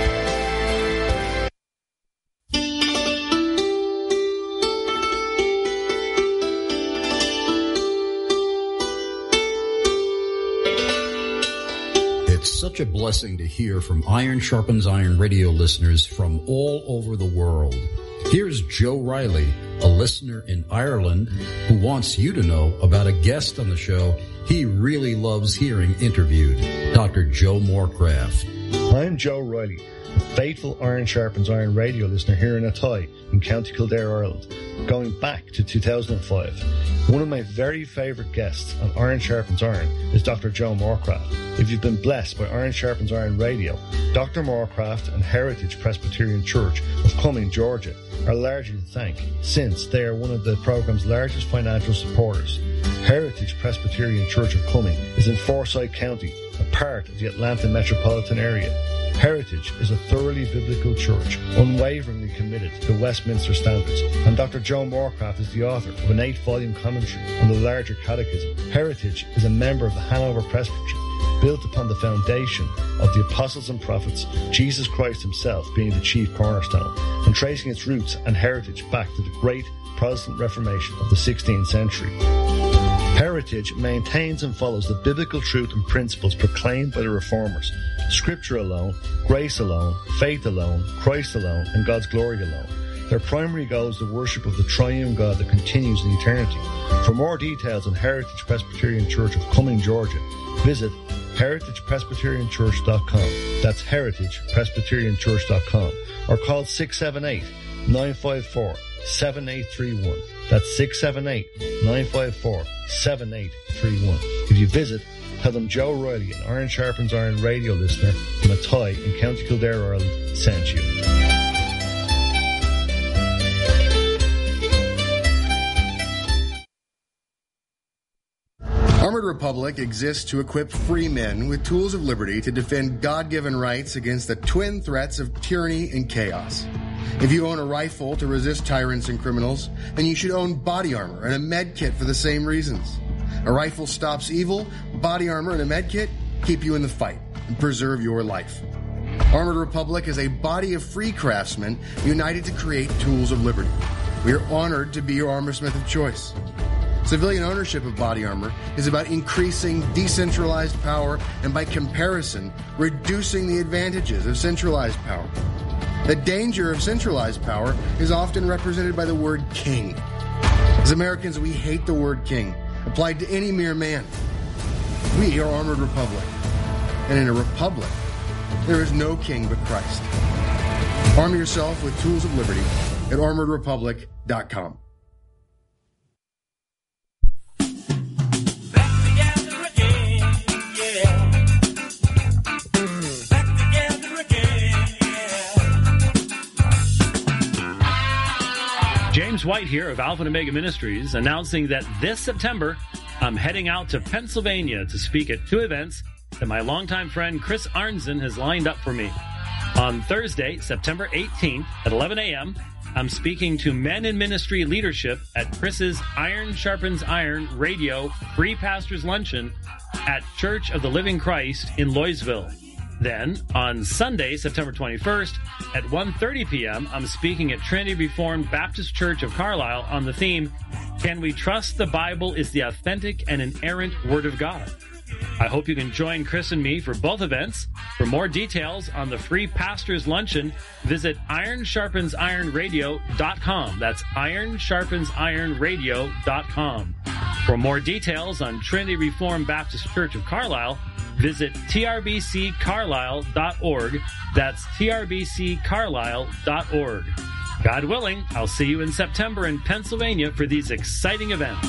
Such a blessing to hear from Iron Sharpens Iron radio listeners from all over the world. Here's Joe Riley, a listener in Ireland, who wants you to know about a guest on the show he really loves hearing interviewed, Doctor Joe Morecraft. I'm Joe Riley, a faithful Iron Sharpens Iron radio listener here in Athy in County Kildare, Ireland, going back to two thousand five. One of my very favourite guests on Iron Sharpens Iron is Doctor Joe Morecraft. If you've been blessed by Iron Sharpens Iron Radio, Doctor Morecraft and Heritage Presbyterian Church of Cumming, Georgia, are largely to thank, since they are one of the programme's largest financial supporters. Heritage Presbyterian Church of Cumming is in Forsyth County, a part of the Atlanta metropolitan area. Heritage is a thoroughly biblical church, unwaveringly committed to Westminster standards, and Doctor Joe Morecraft is the author of an eight-volume commentary on the larger catechism. Heritage is a member of the Hanover Presbytery, built upon the foundation of the apostles and prophets, Jesus Christ himself being the chief cornerstone, and tracing its roots and heritage back to the great Protestant Reformation of the sixteenth century. Heritage maintains and follows the biblical truth and principles proclaimed by the Reformers. Scripture alone, grace alone, faith alone, Christ alone, and God's glory alone. Their primary goal is the worship of the triune God that continues in eternity. For more details on Heritage Presbyterian Church of Cumming, Georgia, visit heritage presbyterian church dot com. That's heritage presbyterian church dot com. Or call six seven eight, nine five four, seven eight three one. That's six seven eight, nine five four, seven eight three one. If you visit, tell them Joe Riley, an Iron Sharpens Iron radio listener from Athy in County Kildare, Ireland, sent you. Armored Republic exists to equip free men with tools of liberty to defend God-given rights against the twin threats of tyranny and chaos. If you own a rifle to resist tyrants and criminals, then you should own body armor and a med kit for the same reasons. A rifle stops evil, body armor and a med kit keep you in the fight and preserve your life. Armored Republic is a body of free craftsmen united to create tools of liberty. We are honored to be your armorsmith of choice. Civilian ownership of body armor is about increasing decentralized power and, by comparison, reducing the advantages of centralized power. The danger of centralized power is often represented by the word king. As Americans, we hate the word king, applied to any mere man. We are Armored Republic, and in a republic, there is no king but Christ. Arm yourself with tools of liberty at armored republic dot com. James White here of Alpha and Omega Ministries, announcing that this September, I'm heading out to Pennsylvania to speak at two events that my longtime friend Chris Arnzen has lined up for me. On Thursday, September eighteenth at eleven a.m., I'm speaking to men in ministry leadership at Chris's Iron Sharpens Iron Radio Free Pastors Luncheon at Church of the Living Christ in Loysville. Then, on Sunday, September twenty-first, at one thirty p.m., I'm speaking at Trinity Reformed Baptist Church of Carlisle on the theme, Can We Trust the Bible is the Authentic and Inerrant Word of God? I hope you can join Chris and me for both events. For more details on the Free Pastors Luncheon, visit iron sharpens iron radio dot com. That's iron sharpens iron radio dot com. For more details on Trinity Reformed Baptist Church of Carlisle, visit t r b c carlisle dot org. That's t r b c carlisle dot org. God willing, I'll see you in September in Pennsylvania for these exciting events.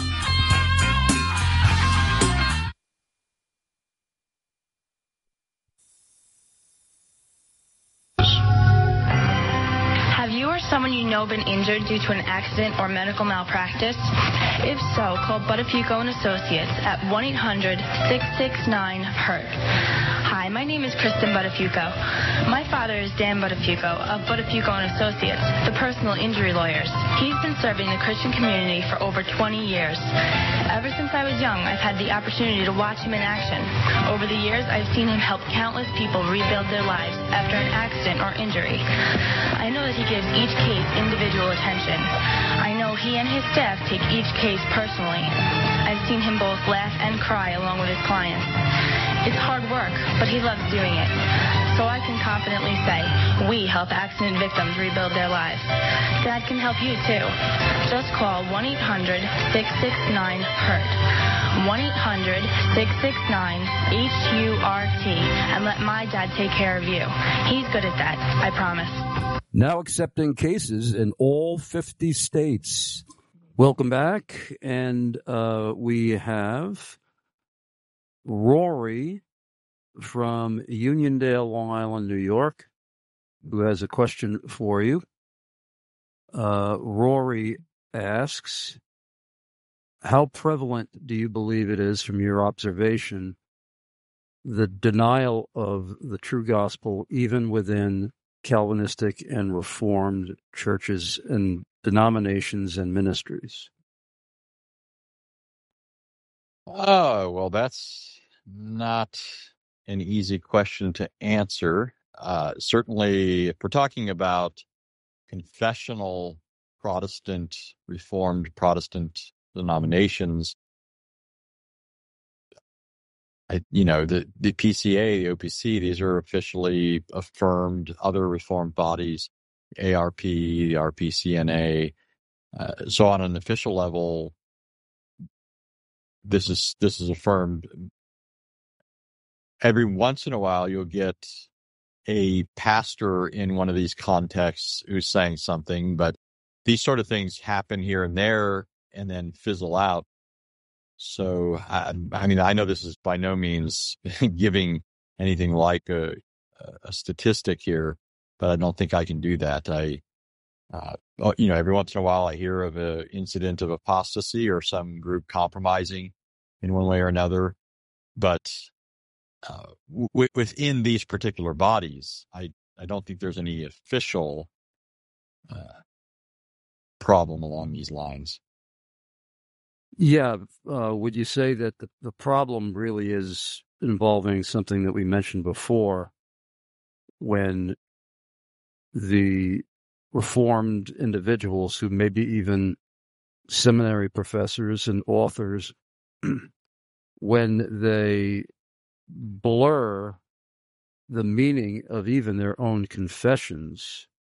Someone you know been injured due to an accident or medical malpractice? If so, call Buttafuoco and Associates at one eight hundred six six nine hurt. Hi, my name is Kristen Buttafuoco. My father is Dan Buttafuoco of Buttafuoco and Associates, the personal injury lawyers. He's been serving the Christian community for over twenty years. Ever since I was young, I've had the opportunity to watch him in action. Over the years, I've seen him help countless people rebuild their lives after an accident or injury. I know that he gives each case individual attention. I know he and his staff take each case personally. I've seen him both laugh and cry along with his clients. It's hard work, but he loves doing it. So I can confidently say, we help accident victims rebuild their lives. Dad can help you too. Just call one eight hundred six six nine hurt. one eight hundred six six nine H U R T and let my dad take care of you. He's good at that, I promise. Now accepting cases in all fifty states. Welcome back. And uh, we have Rory from Uniondale, Long Island, New York, who has a question for you. Uh, Rory asks, how prevalent do you believe it is from your observation, the denial of the true gospel, even within Calvinistic and Reformed churches and denominations and ministries? Oh, well, that's not an easy question to answer. Uh, certainly, if we're talking about confessional Protestant, Reformed Protestant denominations, I, you know, the, the P C A, the O P C, these are officially affirmed. Other Reformed bodies, A R P, the R P C N A. Uh, so on an official level, this is this is affirmed. Every once in a while, you'll get a pastor in one of these contexts who's saying something, but these sort of things happen here and there and then fizzle out. So, I, I mean, I know this is by no means giving anything like a, a statistic here, but I don't think I can do that. I, uh, you know, every once in a while I hear of an incident of apostasy or some group compromising in one way or another. But uh, w- within these particular bodies, I, I don't think there's any official uh, problem along these lines. Yeah. Uh, would you say that the, the problem really is involving something that we mentioned before, when the Reformed individuals who may be even seminary professors and authors, when they blur the meaning of even their own confessions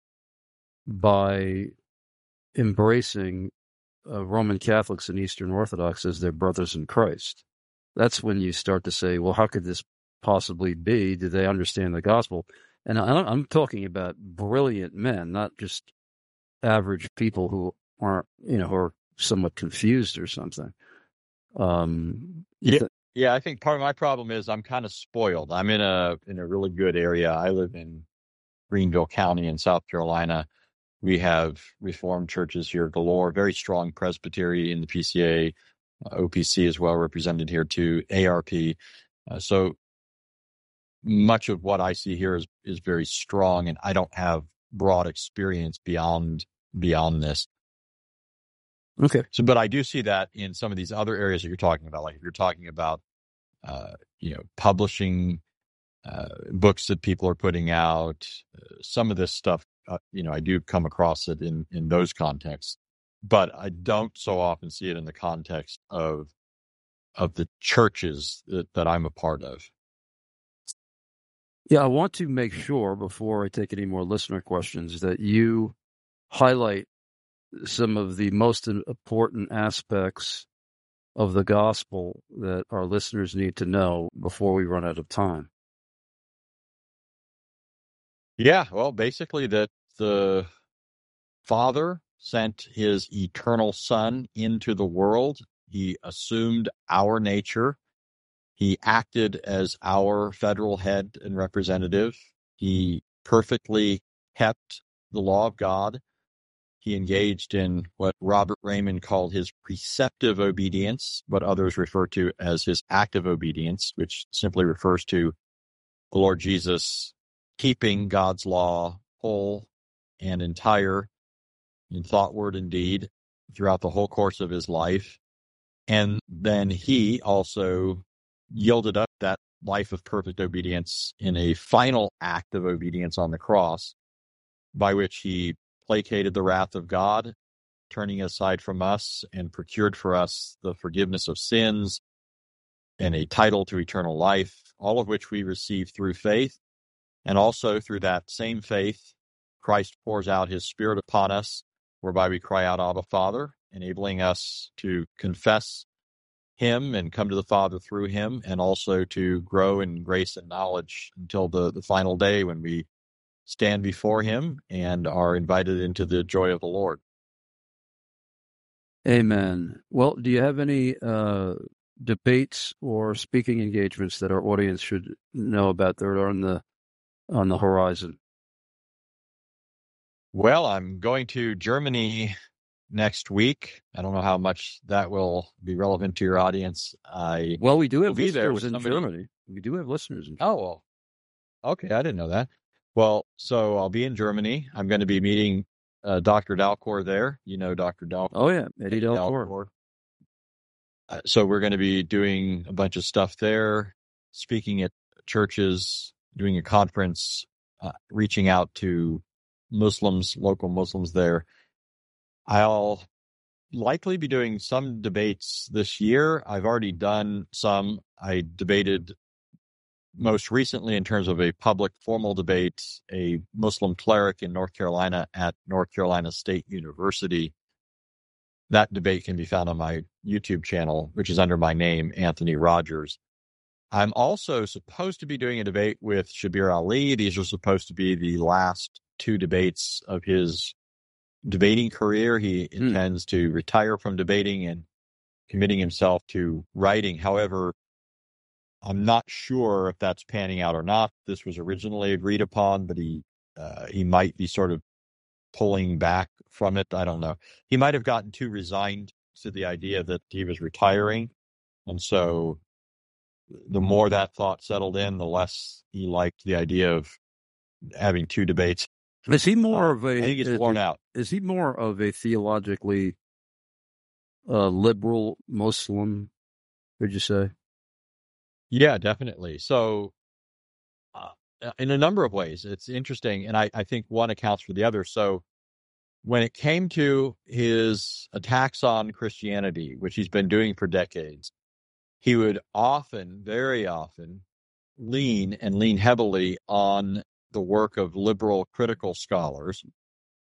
by embracing uh, Roman Catholics and Eastern Orthodox as their brothers in Christ. That's when you start to say, well, how could this possibly be? Do they understand the gospel? And I, I'm talking about brilliant men, not just average people who aren't, you know, who are somewhat confused or something. Um, yeah, th- yeah. I think part of my problem is I'm kind of spoiled. I'm in a in a really good area. I live in Greenville County in South Carolina. We have Reformed churches here galore, very strong Presbytery in the P C A, uh, O P C is well represented here too, A R P. Uh, so much of what I see here is is very strong, and I don't have broad experience beyond beyond this. Okay. So, but I do see that in some of these other areas that you're talking about, like if you're talking about, uh, you know, publishing uh, books that people are putting out, uh, some of this stuff, uh, you know, I do come across it in, in those contexts, but I don't so often see it in the context of, of the churches that, that I'm a part of. Yeah, I want to make sure before I take any more listener questions that you highlight some of the most important aspects of the gospel that our listeners need to know before we run out of time. Yeah, well, basically that the Father sent his eternal Son into the world. He assumed our nature. He acted as our federal head and representative. He perfectly kept the law of God. He engaged in what Robert Raymond called his preceptive obedience, what others refer to as his active obedience, which simply refers to the Lord Jesus keeping God's law whole and entire in thought, word, and deed throughout the whole course of his life. And then he also yielded up that life of perfect obedience in a final act of obedience on the cross, by which he placated the wrath of God, turning aside from us, and procured for us the forgiveness of sins and a title to eternal life, all of which we receive through faith. And also through that same faith, Christ pours out his Spirit upon us, whereby we cry out, Abba, Father, enabling us to confess him and come to the Father through him, and also to grow in grace and knowledge until the, the final day when we stand before him and are invited into the joy of the Lord. Amen. Well, do you have any uh, debates or speaking engagements that our audience should know about that are on the on the horizon? Well, I'm going to Germany next week. I don't know how much that will be relevant to your audience. I well, we do have listeners there with in somebody... Germany. We do have listeners in Germany. Oh, well. Okay, I didn't know that. Well, so I'll be in Germany. I'm going to be meeting uh, Doctor Dalcour there. You know Doctor Dalcour. Oh, yeah, Eddie Dalcour. Dalcour. Uh, so we're going to be doing a bunch of stuff there, speaking at churches, doing a conference, uh, reaching out to Muslims, local Muslims there. I'll likely be doing some debates this year. I've already done some. I debated most recently, in terms of a public formal debate, a Muslim cleric in North Carolina at North Carolina State University. That debate can be found on my YouTube channel, which is under my name, Anthony Rogers. I'm also supposed to be doing a debate with Shabir Ali. These are supposed to be the last two debates of his debating career. He hmm. intends to retire from debating and committing himself to writing. However, I'm not sure if that's panning out or not. This was originally agreed upon, but he uh, he might be sort of pulling back from it. I don't know. He might have gotten too resigned to the idea that he was retiring. And so the more that thought settled in, the less he liked the idea of having two debates. Is he more of a... I think it's worn out. Is he more of a theologically uh, liberal Muslim, would you say? Yeah, definitely. So uh, in a number of ways, it's interesting. And I, I think one accounts for the other. So when it came to his attacks on Christianity, which he's been doing for decades, he would often, very often, lean and lean heavily on the work of liberal critical scholars.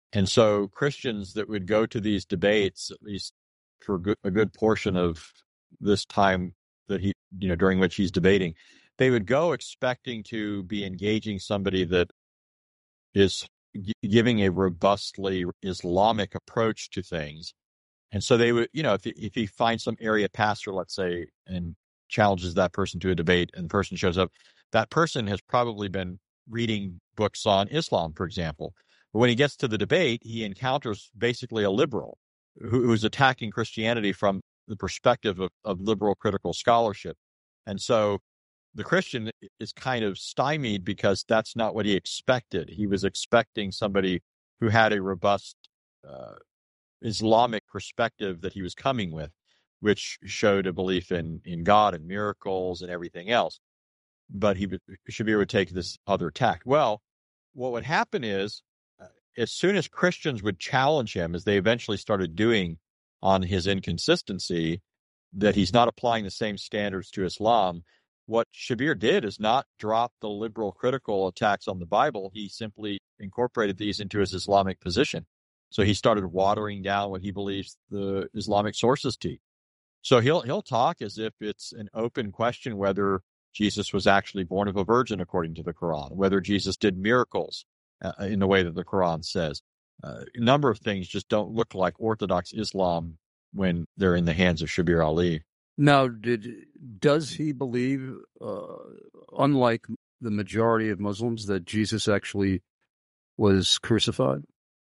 And so Christians that would go to these debates, at least for a good, a good portion of this time that he, you know, during which he's debating, they would go expecting to be engaging somebody that is g- giving a robustly Islamic approach to things. And so they would, you know, if if he finds some area pastor, let's say, and challenges that person to a debate, and the person shows up, that person has probably been reading books on Islam, for example. But when he gets to the debate, he encounters basically a liberal who, who is attacking Christianity from the perspective of, of liberal critical scholarship. And so the Christian is kind of stymied because that's not what he expected. He was expecting somebody who had a robust uh, Islamic perspective that he was coming with, which showed a belief in, in God and miracles and everything else. But he would, Shabir would take this other tack. Well, what would happen is, uh, as soon as Christians would challenge him, as they eventually started doing on his inconsistency, that he's not applying the same standards to Islam, what Shabir did is not drop the liberal critical attacks on the Bible. He simply incorporated these into his Islamic position. So he started watering down what he believes the Islamic sources teach. So he'll he'll talk as if it's an open question whether Jesus was actually born of a virgin according to the Quran, whether Jesus did miracles uh, in the way that the Quran says. Uh, a number of things just don't look like Orthodox Islam when they're in the hands of Shabir Ali. Now, did does he believe, uh, unlike the majority of Muslims, that Jesus actually was crucified?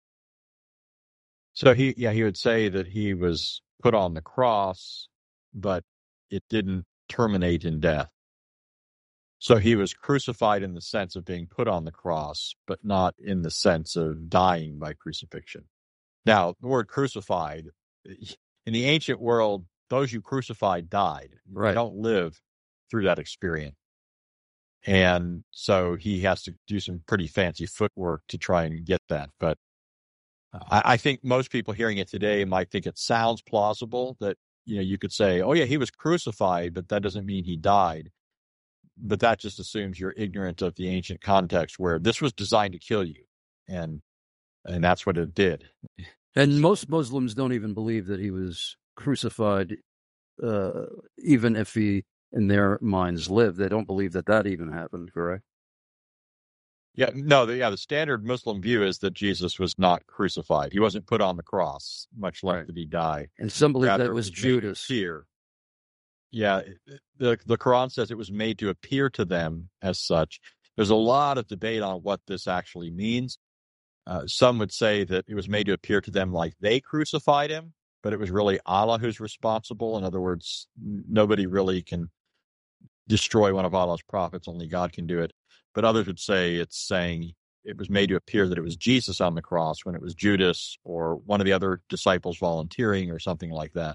So he, yeah, he would say that he was put on the cross, but it didn't terminate in death. So he was crucified in the sense of being put on the cross, but not in the sense of dying by crucifixion. Now, the word crucified, in the ancient world, those you crucified died. Right. They don't live through that experience. And so he has to do some pretty fancy footwork to try and get that. But I, I think most people hearing it today might think it sounds plausible that, you know, you could say, oh, yeah, he was crucified, but that doesn't mean he died. But that just assumes you're ignorant of the ancient context where this was designed to kill you. And and that's what it did. And most Muslims don't even believe that he was crucified, uh, even if he, in their minds, lived. They don't believe that that even happened, correct? Yeah, no, the, yeah, the standard Muslim view is that Jesus was not crucified. He wasn't put on the cross, much less did he die. And some believe Rather, that it was Judas. Here. Yeah, the, the Quran says it was made to appear to them as such. There's a lot of debate on what this actually means. Uh, some would say that it was made to appear to them like they crucified him, but it was really Allah who's responsible. In other words, nobody really can destroy one of Allah's prophets. Only God can do it. But others would say it's saying it was made to appear that it was Jesus on the cross when it was Judas or one of the other disciples volunteering or something like that.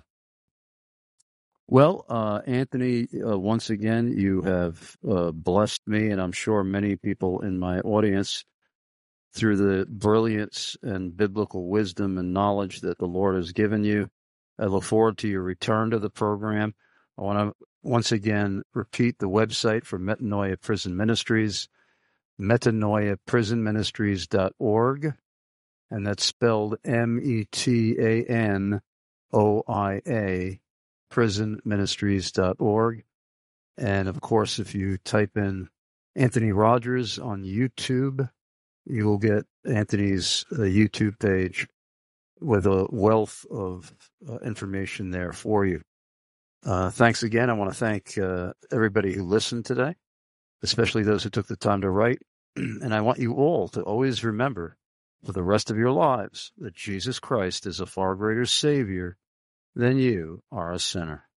Well, uh, Anthony, uh, once again, you have uh, blessed me, and I'm sure many people in my audience, through the brilliance and biblical wisdom and knowledge that the Lord has given you. I look forward to your return to the program. I want to once again repeat the website for Metanoia Prison Ministries, metanoia prison ministries dot org, and that's spelled M E T A N O I A, prison ministries dot org. And, of course, if you type in Anthony Rogers on YouTube, you will get Anthony's uh, YouTube page with a wealth of uh, information there for you. Uh, thanks again. I want to thank uh, everybody who listened today, especially those who took the time to write. And I want you all to always remember for the rest of your lives that Jesus Christ is a far greater Savior than you are a sinner.